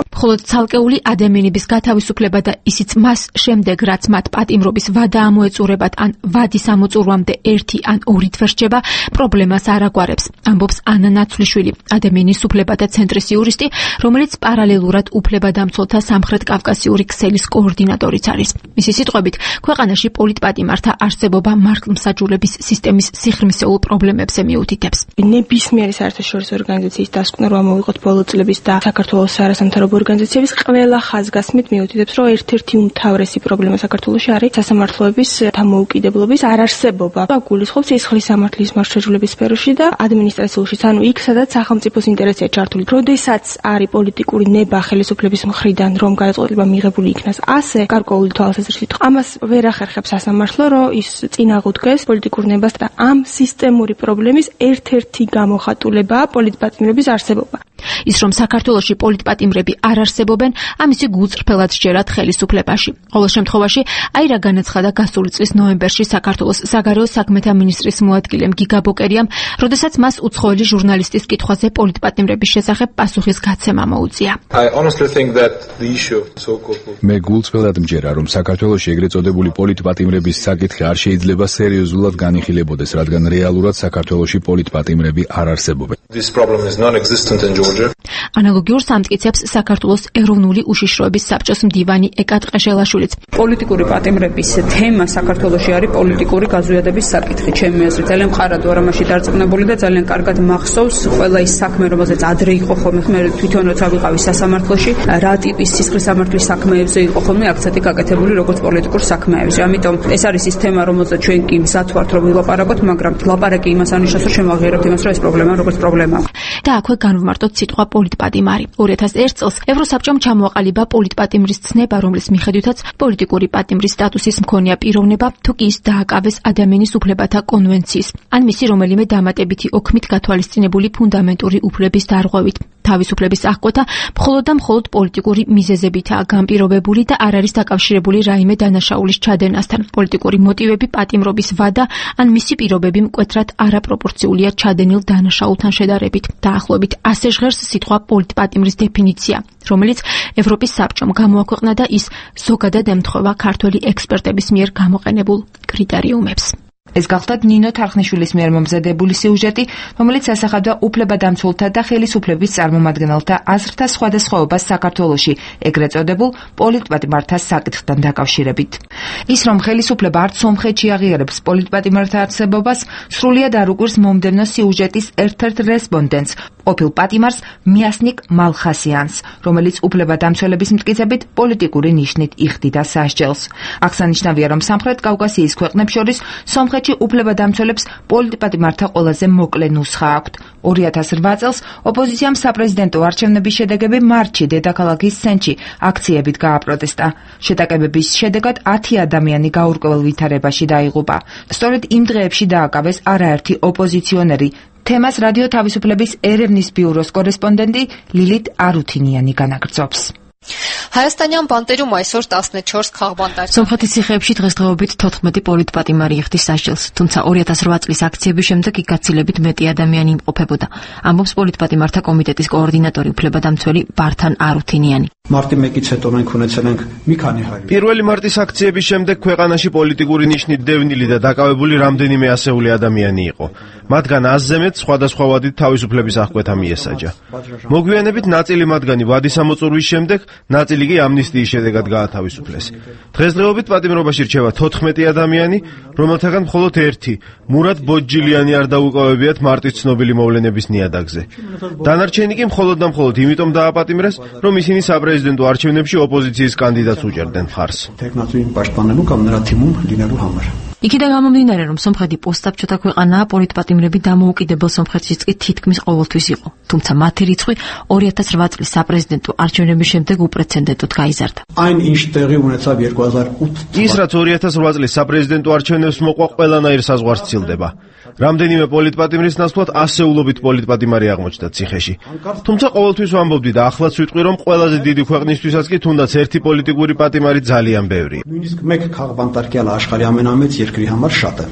მხოლოდ ცალკეული ადამიანების გათავისუფლება და ისიც მას შემდეგ, რაც მათ პატიმრობის ვადა ამოეწურებათ ან ვადის ამოწურვამდე ერთი ან ორი თვე რჩება, პრობლემას არ აგვარებს, ამბობს ანა ნაცვლიშვილი, ადამიანის უფლებათა ცენტრის იურისტი, რომელიც პარალელურად უფლებადამცველთა სამხრეთ კავკასიური ქსელის კოორდინატორიც არის. მისი სიტყვებით, ქვეყანაში პოლიტპატიმართა არსებობა მართლმსაჯულების სისტემის სიღრმისეულ პრობლემებზე მიუთითებს. ნებისმიერი საერთაშორისო ორგანიზაციის დასკვნა რომ ამოვიღოთ ბოლო წლების და საქართველოს არასამთავრობო ორგანიზაციების ყველა ხაზგასმით მიუთითებს, რომ ერთ-ერთი უმთავრესი პრობლემა საქართველოში არის სასამართლოების დამოუკიდებლობის არარსებობა. გულისხმობს სისხლის სამართლის მართლმსაჯულების სფეროში და ადმინისტრაციულშიც, ანუ იქ, სადაც სახელმწიფოს ინტერესია ჩართული. როდესაც არის პოლიტიკური ნება ხელისუფლების მხრიდან, რომ გადაწყვეტილება მიღებული იქნას ასე გარკვეული თვალსაზრისით, ამას ვერ ახერხებს სასამართლო, რომ ის წინააღმდეგეს პოლიტიკურ ნებას და ამ სისტემური პრობლემის ერთ-ერთი გამოხატულებაა პოლიტპატიმრების არსებობა. ის რომ საქართველოში პოლიტპატიმრები არ არსებობენ, ამისი გულწრფელად სჯერათ ხელისუფლებაში. ყოველ შემთხვევაში, აი რა განაცხადა გასული წლის ნოემბერში საქართველოს საგარეო საქმეთა მინისტრის მოადგილემ გიგა ბოკერიამ, როდესაც მას უცხოელი ჟურნალისტის კითხვაზე პოლიტპატიმრების შესახებ პასუხის გაცემა მოუწია. მე გულწრფელად მჯერა, რომ საქართველოში ეგრეთ წოდებული პოლიტპატიმრების საკითხი არ შეიძლება სერიოზულად განიხილებოდეს, რადგან რეალურად საქართველოში პოლიტპატიმრები არ არსებობენ. ანალოგიურ სამტკიცებს საქართველოს ეროვნული უშიშროების საბჭოს მდივანი ეკა ტყეშელაშვილიც. პოლიტიკური პატიმრების თემა საქართველოში არის პოლიტიკური გაზვიადების საკითხი. ჩემი აზრით, ძალიან მყარად ვარ ამაში დარწმუნებული და ძალიან კარგად მახსოვს ყველა ის საქმე, რომელზეც ადრე იყო ხოლმე, მე თვითონ როცა ვიყავი სასამართლოში, რა ტიპის სისხლის სამართლის საქმეებზე იყო ხოლმე აქცენტი გაკეთებული როგორც პოლიტიკურ საქმეებზე. ამიტომ ეს არის ის თემა, რომელზეც ჩვენ კი მზად ვართ რომ ვილაპარაკოთ, მაგრამ ლაპარაკი იმას ანიშნავს, რომ შემოაღიარებთ იმას, რომ ეს პრობლემა როგორც პრობლემაა. და აქვე განვმარტოთ სიტყვა პოლიტპატიმარი. ორი ათას ერთ წელს ევროსაბჭომ ჩამოაყალიბა პოლიტპატიმრის ცნება, რომლის მიხედვითაც პოლიტიკური პატიმრის სტატუსის მქონეა პიროვნება, თუ კი ის დააკავეს ადამიანის უფლებათა კონვენციის, ან მისი რომელიმე დამატებითი ოქმით გათვალისწინებული ფუნდამენტური უფლების დარღვევით. თავისუფლების აღკვეთა მხოლოდ და მხოლოდ პოლიტიკური მიზეზებითაა განპირობებული და არ არის დაკავშირებული რაიმე დანაშაულის ჩადენასთან. პოლიტიკური მოტივები პატიმრობის ვადა ან მისი პირობები მკვეთრად არაპროპორციულია ჩადენილ დანაშაულთან შედარებით. დაახლოებით ასე ჟღერს სიტყვა პოლიტპატიმრის დეფინიცია, რომელიც ევროპის საბჭომ გამოაქვეყნა და ის ზოგადად ემთხვევა ქართველი ექსპერტების მიერ გამოყენებულ კრიტერიუმებს. ეს გახლდათ ნინო თარხნიშვილის მიერ მომზადებული სიუჟეტი, რომელიც ასახავდა უფლებადამცველთა და ხელისუფლების წარმომადგენელთა აზრთა სხვადასხვაობას საქართველოში, ეგრეთ წოდებულ პოლიტპატიმართა საკითხთან დაკავშირებით. ის რომ ხელისუფლება არც სომხეთში აღიარებს პოლიტპატიმართა არსებობას, სრულიად არ უკვირს მომდევნო სიუჟეტის ერთ-ერთ რესპონდენტს, ყოფილ პატიმარს მიასნიკ მალხასიანს, რომელიც უფლებადამცველების მტკიცებით პოლიტიკური ნიშნით იხდიდა სასჯელს. აღსანიშნავია, რომ სამხრეთ კავკასიის ქვეყნებს შორის სომხეთში უფლებადამცველებს პოლიტპატიმართა ყველაზე მოკლე ნუსხა აქვთ. ორი ათას რვა წელს ოპოზიციამ საპრეზიდენტო არჩევნების შედეგები მარტში დედაქალაქის სენჩი აქციებით გააპროტესტა. შეტაკებების შედეგად ათი ადამიანი გაურკვეველ ვითარებაში დაიღუპა. სწორედ იმ დღეებში დააკავეს არაერთი ოპოზიციონერი. თემას რადიო თავისუფლების ერევნის ბიუროს კორესპონდენტი ლილით არუთინიანი განაგრძობს. Հայաստանյան բանտերում այսօր տասնչորս քաղբանտար. Սոմխეთის ციხეებში დღესდღეობით თოთხმეტი პოლიტպატიმარი იხდის სასჯელს, თუმცა ორი ათას რვა წლის აქციების შემდეგ იქ გაცილებით მეტი ადამიანი იმყოფებოდა. ამბობს პოლიტპატიმართა კომიტეტის კოორდინატორი უფლებადამცველი ბართან არუთინიანი. მარტი მეკიც հետո մենք ունեցել մի քանի հարյուր. პირველი მარტის აქციების შემდეგ ქვეყანაში პოლიტიკური ნიშნით დევნილი და დაკავებული რამდენიმე ასეული ადამიანი იყო. მათგან ათზე მეტ სხვადასხვა ვადით თავისუფლების აღკვეთა მიესაჯა. მოგვიანებით ნაწილი მათგანი ვადის ამოწურვის შემდეგ, ნაწილი კი ამნისტიის შედეგად გაათავისუფლეს. დღესდღეობით პატიმრობაში რჩება თოთხმეტი ადამიანი, რომელთაგან მხოლოდ ერთი, მურად ბოჯილიანი არ დაუკავებიათ მარტის ცნობილი მოვლენების ნიადაგზე. დანარჩენი კი მხოლოდ და მხოლოდ იმიტომ დააპატიმრეს, რომ ისინი საპრეზიდენტო არჩევნებში ოპოზიციის კანდიდატს უჭერდნენ მხარს. Տեխնատուին պաշտպանելու կամ նրա թիմում լինելու համար. იქიდან გამომდინარე, რომ სომხეთი პოსტსაბჭოთა ქვეყანაა, პოლიტპატიმრები დამოუკიდებელ სომხეთშიც კი თითქმის ყოველთვის იყო. თუმცა მათი რიცხვი ორი ათას რვა წლის საპრეზიდენტო არჩევნების შემდეგ უპრეცედენტოდ გაიზარდა. Այն ինչ տեղի ունեցավ երկու հազար ութ ის რაც ორი ათას რვა წლის საპრეზიდენტო არჩევნებს მოყვა ყველანაირ საზღვარს ცილდება. რამდენიმე პოლიტპატიმრის ნაცვლად ასეულობით პოლიტპატიმარი აღმოჩნდა ციხეში. თუმცა ყოველთვის ვამბობდი და ახლაც ვიტყვი, რომ ყველაზე დიდი ქვეყნისთვისაც კი თუნდაც ერთი პოლიტიკური პატიმარი ძალიან ბევრია. Նույնիսկ մեկ քաղբանտարկյալ աշխարհի ամենամեծ երկրի համար շատ է.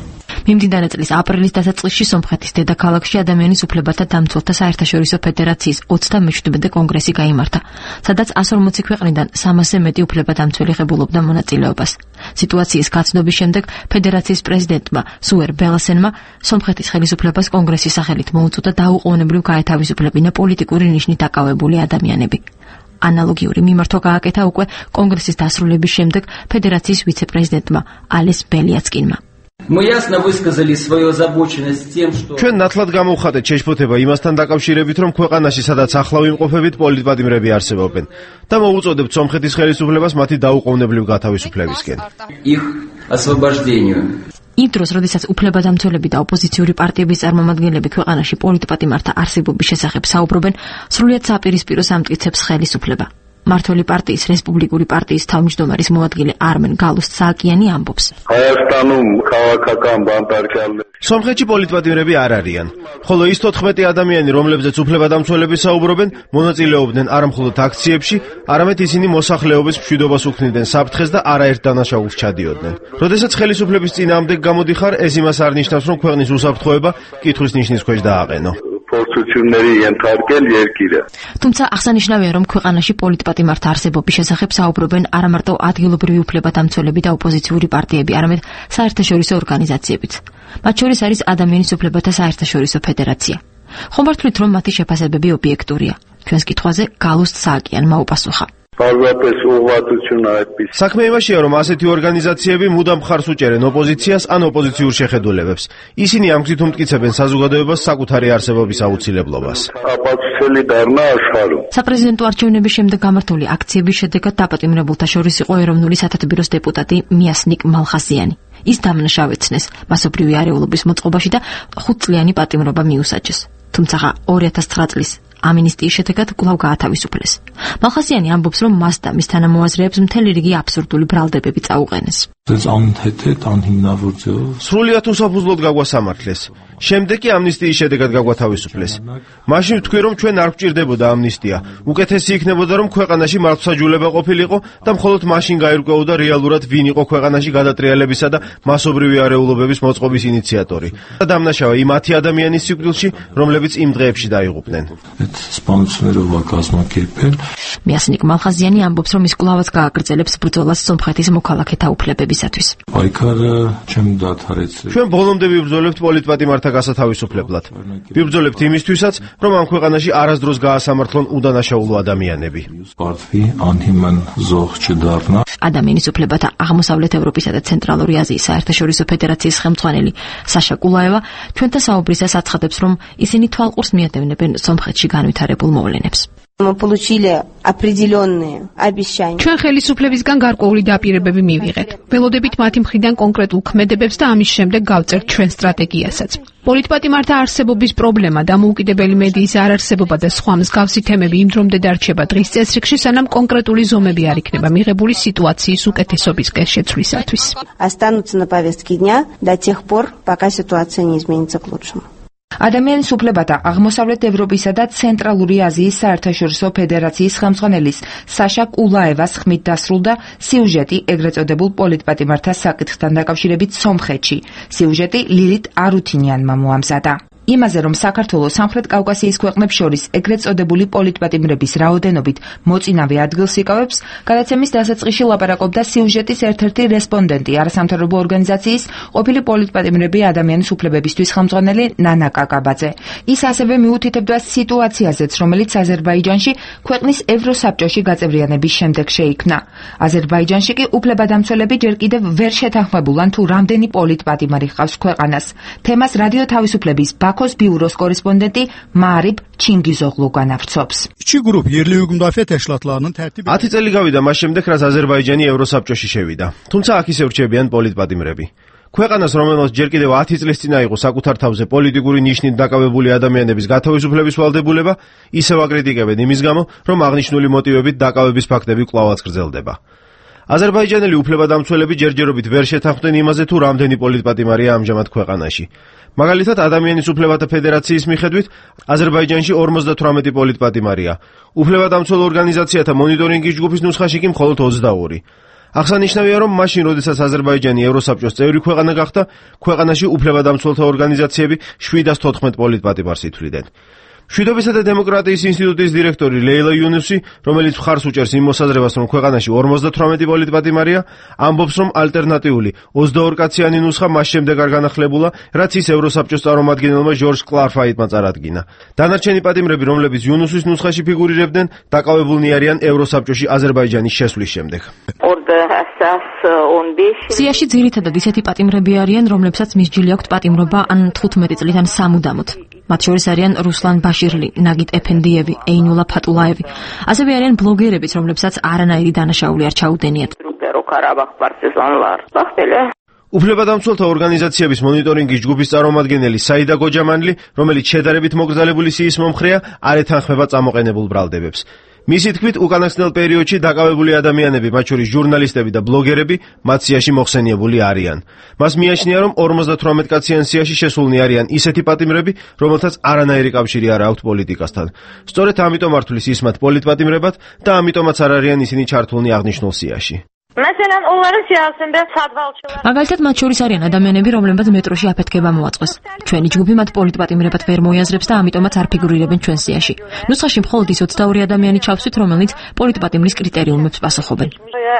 მიმდინარე წლის აპრილის დასაწყისში სომხეთის დედაქალაქში ადამიანის უფლებათა დამცველთა საერთაშორისო ფედერაციის ოცდამეშვიდმეტე კონგრესი გაიმართა, სადაც εκατს ორმოცი ქვეყნიდან სამასზე მეტი უფლებადამცველი ღებულობდა მონაწილეობას. სიტუაციის გაცნობის შემდეგ ფედერაციის პრეზიდენტმა სუერ ბელასენმა სომხეთის ხელისუფლებას კონგრესის სახელით მოუწოდა დაუყოვნებლივ გაეთავისუფლებინა პოლიტიკური ნიშნით დაკავებული ადამიანები. ანალოგიური მიმართვა გააკეთა უკვე კონგრესის დასრულების შემდეგ ფედერაციის ვიცე-პრეზიდენტმა ალეს ბელიაცკინმა. Мы ясно высказали свою озабоченность тем, что ჩვენ ნათლად გამოვხატეთ შეშფოთება იმასთან დაკავშირებით, რომ ქვეყანაში სადაც ახლა ვიმყოფებით პოლიტპატიმრები არსებობენ და მოუწოდებთ სომხეთის ხელისუფლებას მათი დაუყოვნებლივ გათავისუფლებისკენ. их освобождению. იმ დროს, როდესაც უფლებადამცველები და ოპოზიციური პარტიების წარმომადგენლები ქვეყანაში პოლიტპატიმართა არსებობის შესახებ საუბრობენ, სრულიად საპირისპირო სამტკიცებს ხელისუფლება. მართველი პარტიის რესპუბლიკური პარტიის თავმჯდომარის მოადგილე არმენ გალუსტსააკიანი ამბობს. სომხეთში პოლიტპატიმრები არ არიან, ხოლო ის თოთხმეტი ადამიანი, რომლებზეც უფლებადამცველები საუბრობენ, მონაწილეობდნენ არა მხოლოდ აქციებში, არამედ ისინი მოსახლეობის მშვიდობას უქმნიდნენ საფრთხეს და არაერთ დანაშაულს ჩადიოდნენ. როდესაც ხელისუფლების წინააღმდეგ გამოდიხარ, ეს იმას არ ნიშნავს, რომ ქვეყნის უსაფრთხოება კითხვის ნიშნის ქვეშ დააყენო. თუმცა აღსანიშნავია, რომ ქვეყანაში პოლიტპატიმართა არსებობის შესახებ საუბრობენ არა მარტო ადგილობრივი უფლებადამცველები და ოპოზიციური პარტიები, არამედ საერთაშორისო ორგანიზაციებიც. მათ შორის არის ადამიანის უფლებათა საერთაშორისო ფედერაცია. ხომ მართლით, რომ მათი შეფასებები ობიექტურია? ჩვენს კითხვაზე გალუსტსააკიანმა უპასუხა. საქმე იმაშია, რომ ასეთი ორგანიზაციები მუდამ მხარს უჭერენ ოპოზიციას ან ოპოზიციურ შეხედულებებს. ისინი ამგზით უმტკიცებენ საზოგადოებას საკუთარი არსებობის აუცილებლობას. საპრეზიდენტო არჩევნების შემდეგ გამართული აქციების შედეგად დაპატიმრებულთა შორის იყო ეროვნული სათათბიროს დეპუტატი მიასნიკ მალხაზიანი. ის დამნაშავეცნეს მასობრივი არეულობის მოწყობაში და ხუთწლიანი პატიმრობა მიუსაჯეს. თუმცა ორი ათას ცხრა წლის ამინისტიის შედეგად კვლავ გაათავისუფლეს. მალხაზიანი ამბობს, რომ მას და მის თანამოაზრეებს მთელი რიგი აბსურდული ბრალდებები წაუყენეს. სრულიად უსაფუძვლოდ გაგვასამართლეს. შემდეგ კი ამნისტიის შედეგად გაგვათავისუფლეს. მაშინ ვთქვი, რომ ჩვენ არ გვჭირდებოდა ამნისტია. უკეთესი იქნებოდა, რომ ქვეყანაში მართლმსაჯულება ყოფილიყო და მხოლოდ მაშინ გაირკვეოდა რეალურად ვინ იყო ქვეყანაში გადატრიალებისა და მასობრივი არეულობების მოწყობის ინიციატორი. და დამნაშავე იმ ათი ადამიანის სიკვდილში, რომლებიც იმ დღეებში დაიღუპნენ. მიასნიკ მალხაზიანი ამბობს, რომ ის კვლავაც გააგრძელებს ბრძოლას სომხეთის მოქალაქეთა უფლებებისათვის. ჩვენ ბოლომდე ვიბრძოლებთ პოლიტპატიმართა გასათავისუფლებლად. ვიბრძოლებთ იმისთვისაც, რომ ამ ქვეყანაში არასდროს გაასამართლონ უდანაშაულო ადამიანები. ადამიანის უფლებათა აღმოსავლეთ ევროპისა და ცენტრალური აზიის საერთაშორისო ფედერაციის ხელმძღვანელი საშა კულაევა ჩვენთან საუბრისას აცხადებს, რომ ისინი თვალყურს მიადევნებენ სომხეთში განვითარებულ მოვლენებს. ჩვენ ხელისუფლებისგან გარკვეული დაპირებები მივიღეთ. ველოდებით მათი მხრიდან კონკრეტულ ქმედებებს და ამის შემდეგ გავწერთ ჩვენ სტრატეგიასაც. პოლიტპატიმართა არსებობის პრობლემა, დამოუკიდებელი მედიის არარსებობა და სხვა მსგავსი თემები იმ დრომდე დარჩება დღის წესრიგში, სანამ კონკრეტული ზომები არ იქნება მიღებული სიტუაციის უკეთესობისკენ შეცვლისათვის. Останутся на повестке дня до тех пор, пока ситуация не изменится к лучшему. ადამიანის უფლებათა აღმოსავლეთ ევროპისა და ცენტრალური აზიის საერთაშორისო ფედერაციის ხელმძღვანელის საშა კულაევას ხმით დასრულდა სიუჟეტი ეგრეთ წოდებულ პოლიტპატიმართა საკითხთან დაკავშირებით სომხეთში. სიუჟეტი ლილით არუთინიანმა მოამზადა. იმაზე, რომ საქართველოს სამხრეთ კავკასიის ქვეყნებს შორის ეგრეთ წოდებული პოლიტპატიმრების რაოდენობით მოწინავე ადგილს იკავებს, გადაცემის დასაწყისში ლაპარაკობდა სიუჟეტის ერთ-ერთი რესპონდენტი, არასამთავრობო ორგანიზაციის ყოფილი პოლიტპატიმრები ადამიანის უფლებებისთვის ხელმძღვანელი ნანა კაკაბაძე. ის ასევე მიუთითებდა სიტუაციაზეც, რომელიც აზერბაიჯანში ქვეყნის ევროსაბჭოში გაწევრიანების შემდეგ შეიქმნა. აზერბაიჯანში კი უფლებადამცველები ჯერ კიდევ ვერ შეთანხმებულან თუ რამდენი პოლიტპატიმარი ჰყავს ქვეყანას. თემას რადიო თავისუფლების ბაქოს ბიუროს კორესპონდენტი მარიბ ჩინგიზოღლუ განავრცობს. ათი წელი გავიდა მას შემდეგ, რაც აზერბაიჯანი ევროსაბჭოში შევიდა. თუმცა აქ ისევ რჩებიან პოლიტპატიმრები. ქვეყანას, რომელმაც ჯერ კიდევ ათი წლის წინ აიღო საკუთარ თავზე პოლიტიკური ნიშნით დაკავებული ადამიანების გათავისუფლების ვალდებულება, ისევ აკრიტიკებენ იმის გამო, რომ აღნიშნული მოტივებით დაკავების ფაქტები კვლავაც გრძელდება. აზერბაიჯანელი უფლებადამცველები ჯერჯერობით ვერ შეთანხმდნენ იმაზე, თუ რამდენი პოლიტპატიმარია ამჟამად ქვეყანაში. მაგალითად, ადამიანის უფლებათა ფედერაციის მიხედვით, აზერბაიჯანში ორმოცდათვრამეტი პოლიტპატიმარია. უფლებადამცველ ორგანიზაციათა მონიტორინგის ჯგუფის ნუსხაში კი მხოლოდ ოცდაორი. აღსანიშნავია, რომ მაშინ, როდესაც აზერბაიჯანი ევროსაბჭოს წევრი ქვეყანა გახდა, ქვეყანაში უფლებადამცველთა ორგანიზაციები შვიდას თოთხმეტ პოლიტპატიმარს ითვლიდნენ. მშვიდობისა და დემოკრატიის ინსტიტუტის დირექტორი ლეილა იუნუსი, რომელიც მხარს უჭერს იმ მოსაზრებას, რომ ქვეყანაში ორმოცდათვრამეტი პოლიტპატიმარია, ამბობს, რომ ალტერნატიული ოცდაორკაციანი ნუსხა მას შემდეგ არ განახლებულა, რაც ის ევროსაბჭოს წარმომადგენელმა ჟორჟ კლარფაიტმა წარადგინა. დანარჩენი პატიმრები, რომლებიც იუნუსის ნუსხაში ფიგურირებდნენ, დაკავებულნი არიან ევროსაბჭოში აზერბაიჯანის შესვლის შემდეგ. სიაში ძირითადად ისეთი პატიმრები არიან, რომლებსაც მისჯილი აქვთ პატიმრობა ან თხუთმეტი წლით ან სამუდამოდ. მათ შორის არიან რუსლან ბაშირლი, ნაგიტ ეფენდიევი, ეინულა ფატულაევი. ასევე არიან ბლოგერებიც, რომლებსაც არანაირი დანაშაული არ ჩაუდენიათ. უფლებადამცველთა ორგანიზაციების მონიტორინგის ჯგუფის წარმომადგენელი საიდა გოჯამანლი, რომელიც შედარებით მოკრძალებული სიის მომხრეა, არ ეთანხმება წამოყენებულ ბრალდებებს. მისი თქმით, უკანასკნელ პერიოდში დაკავებული ადამიანები, მათ შორის ჟურნალისტები და ბლოგერები, მათ სიაში მოხსენიებული არიან. მას მიაჩნია, რომ ორმოცდათვრამეტ კაციან სიაში შესულნი არიან ისეთი პატიმრები, რომელთაც არანაირი კავშირი არ აქვთ პოლიტიკასთან. სწორედ ამიტომ არ თვლის ის მათ პოლიტპატიმრებად და ამიტომაც არ არიან ისინი ჩართულნი აღნიშნულ სიაში. მაგალითად, მათ შორის არიან ადამიანები, რომლებმაც მეტროში აფეთქება მოაწყეს. ჩვენი ჯგუფი მათ პოლიტპატიმრებად ვერ მოიაზრებს და ამიტომაც არ ფიგურირებენ ჩვენ სიაში. ნუსხაში მხოლოდ ის ოცდაორი ადამიანი ჩავსვით, რომელნიც პოლიტპატიმრის კრიტერიუმებს პასუხობენ.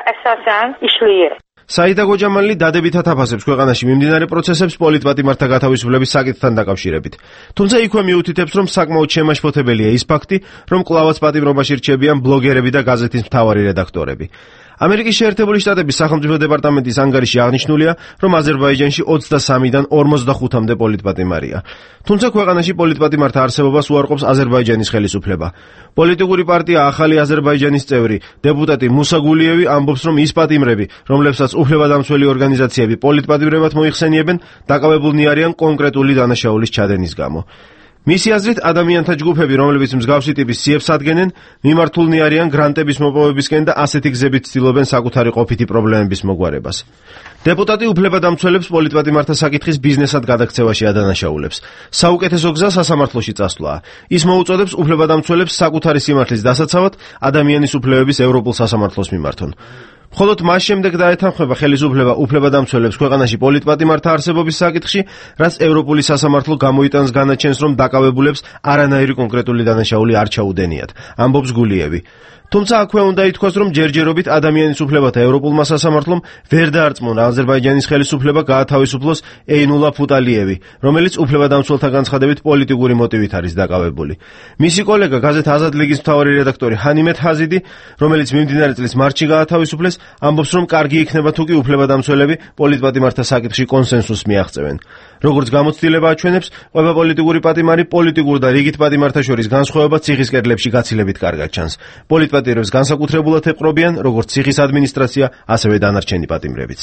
საიდა გოჯამალი დადებითად აფასებს ქვეყანაში მიმდინარე პროცესებს პოლიტპატიმართა გათავისუფლების საკითხთან დაკავშირებით. თუმცა იქვე მიუთითებს, რომ საკმაოდ შემაშფოთებელია ის ფაქტი, რომ კლავაც პატიმრობაში რჩებიან ბლოგერები და გაზეთის მთავარი რედაქტორები. ამერიკის შეერთებული შტატების სახელმწიფო დეპარტამენტის ანგარიში აღნიშნულია, რომ აზერბაიჯანში ოცდასამიდან ორმოცდახუთამდე პოლიტპატიმარია. თუმცა ქვეყანაში პოლიტპატიმართა არსებობას უარყოფს აზერბაიჯანის ხელისუფლება. პოლიტიკური პარტია ახალი აზერბაიჯანის წევრი, დეპუტატი მუსა გულიევი ამბობს, რომ ის პატიმრები, რომლებსაც უფლებადამცველი ორგანიზაციები პოლიტპატიმრებად მოიხსენიებენ, დაკავებულნი არიან კონკრეტული დანაშაულის ჩადენის გამო. მისი აზრით, ადამიანთა ჯგუფები, რომლებიც მსგავსი ტიპის სიებს ადგენენ, მიმართულნი არიან გრანტების მოპოვებისკენ და ასეთი გზებით ცდილობენ საკუთარი ყოფითი პრობლემების მოგვარებას. დეპუტატი უფლებადამცველებს პოლიტპატიმართა საკითხის ბიზნესად გადაქცევაში ადანაშაულებს. საუკეთესო გზა სასამართლოში წასვლაა. ის მოუწოდებს უფლებადამცველებს საკუთარი სიმართლის დასაცავად ადამიანის უფლებების ევროპულ სასამართლოს მიმართონ. მხოლოდ მას შემდეგ დაეთანხმება ხელისუფლება უფლებადამცველებს ქვეყანაში პოლიტპატიმართა არსებობის საკითხში, რაც ევროპული სასამართლო გამოიტანს განაჩენს, რომ დაკავებულებს არანაირი კონკრეტული დანაშაული არ ჩაუდენიათ, ამბობს გულიევი. თუმცა აქვე უნდა ითქვას, რომ ჯერჯერობით ადამიანის უფლებათა ევროპულმა სასამართლომ ვერ დაარწმუნა აზერბაიჯანის ხელისუფლება გაათავისუფლოს ეინულა ფუტალიევი, რომელიც უფლებადამცველთა განცხადებით პოლიტიკური მოტივით არის დაკავებული. მისი კოლეგა გაზეთ აზად ლიგის მთავარი რედაქტორი ჰანიმეთ ჰაზიდი, რომელიც მიმდინარე წლის მარტში გაათავისუფლეს, ამბობს, რომ კარგი იქნება თუ კი უფლებადამცველები პოლიტპატიმართა საკითხში კონსენსუსს მიაღწევენ. როგორც გამოცდილება აჩვენებს, ყველა პოლიტიკური პატიმარი პოლიტიკურ და რიგით პატიმართა შორის განსხვავება ციხის კედლებში გაცილებით კარგად ჩანს. პოლიტპატიმრებს განსაკუთრებულად ეპყრობიან როგორც ციხის ადმინისტრაცია, ასევე დანარჩენი პატიმრებიც.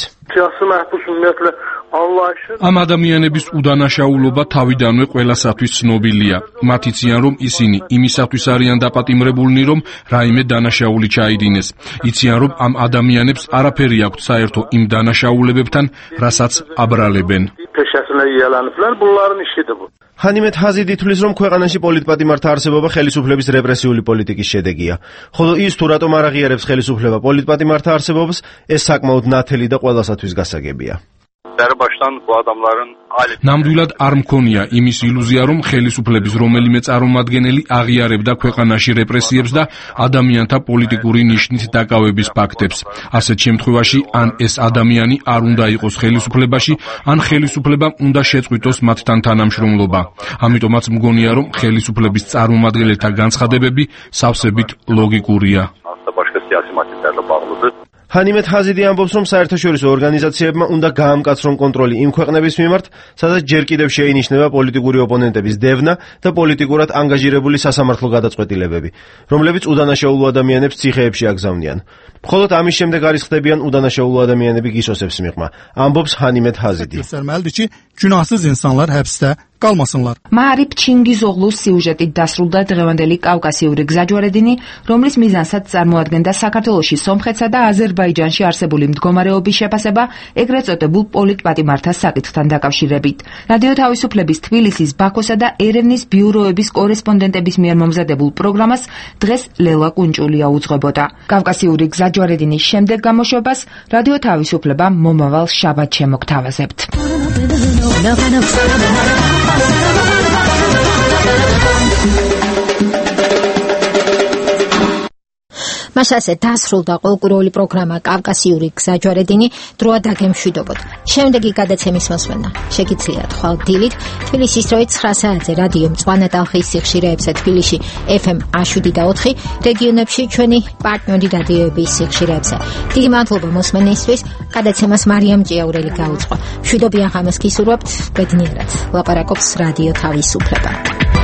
ამ ადამიანების უდანაშაულობა თავიდანვე ყველასათვის ცნობილია. მათ იციან, რომ ისინი იმისათვის არიან დაპატიმრებულნი, რომ რაიმე დანაშაული ჩაიდინეს. იციან, რომ ამ ადამიანებს არაფერი აქვთ საერთო იმ დანაშაულებებთან, რასაც აბრალებენ. ჰანიმეთ ჰაზიდი თვლის, რომ ქვეყანაში პოლიტპატიმართა არსებობა ხელისუფლების რეპრესიული პოლიტიკის შედეგია. ხოლო ის თუ რატომ არ აღიარებს ხელისუფლება პოლიტპატიმართა არსებობას, ეს საკმაოდ ნათელი და ყველასათვის გასაგებია. ნამდვილად არ მქონია იმის ილუზია, რომ ხელისუფლების რომელიმე წარმომადგენელი აღიარებდა ქვეყანაში რეპრესიებს და ადამიანთა პოლიტიკური ნიშნით დაკავების ფაქტებს. ასეთ შემთხვევაში ან ეს ადამიანი არ უნდა იყოს ხელისუფლებაში, ან ხელისუფლებამ უნდა შეწყვიტოს მათთან თანამშრომლობა. ამიტომაც მგონია, რომ ხელისუფლების წარმომადგენელთა განცხადებები სავსებით ლოგიკურია. ჰანიმეთ ჰაზიდი ამბობს, რომ საერთაშორისო ორგანიზაციებმა უნდა გაამკაცრონ კონტროლი იმ ქვეყნების მიმართ, სადაც ჯერ კიდევ შეინიშნება პოლიტიკური ოპონენტების დევნა და პოლიტიკურად ანგაჟირებული სასამართლო გადაწყვეტილებები, რომლებიც უდანაშაულო ადამიანებს ციხეებში აგზავნიან. მხოლოდ ამის შემდეგ არის ხდებიან უდანაშაულო ადამიანები გისოსებს მიღმა, ამბობს ჰანიმეთ ჰაზიდი. Günahsız insanlar həbsdə კალმასნლარ. მაარიფ ჩინგიზოღლუს სიუჟეტით დასრულდა დღევანდელი კავკასიური გზაჯვარედინი, რომლის მიზანსაც წარმოადგენდა საქართველოში სომხეთსა და აზერბაიჯანში არსებული მდგომარეობის შეფასება, ეგრეთ წოდებულ პოლიტპატიმართას საკითხთან დაკავშირებით. რადიო თავისუფლების თბილისის, ბაქოსა და ერევნის ბიუროების კორესპონდენტების მიერ მომზადებულ პროგრამას დღეს ლელა კუნჭულია უძღვებოდა. კავკასიური გზაჯვარედინის შემდეგ გამოშვებას რადიო თავისუფლება მომავალ შაბათს შემოგთავაზებთ. მასაზე დასრულდა ყოლკურული პროგრამა კავკასიური გზაჯვარედინი, დროა დაგემშვიდობოთ. შემდეგი გადაცემის მოსმენა შეგიძლიათ ხვალ დილით თბილისის დროით ცხრა საათზე რადიო მწვანე ტალღის სიხშირეებზე თბილისში ეფ ემ შვიდი და ოთხი, რეგიონებში ჩვენი პარტნიორი რადიოების სიხშირეებზე. დიდი მადლობა მოსმენისთვის. გადაცემას მარიამ ჭიაურელი გაუძღვა. მშვიდობიან ღამეს გისურვებთ. ბედნიერად. ლაპარაკობს რადიო თავისუფლება.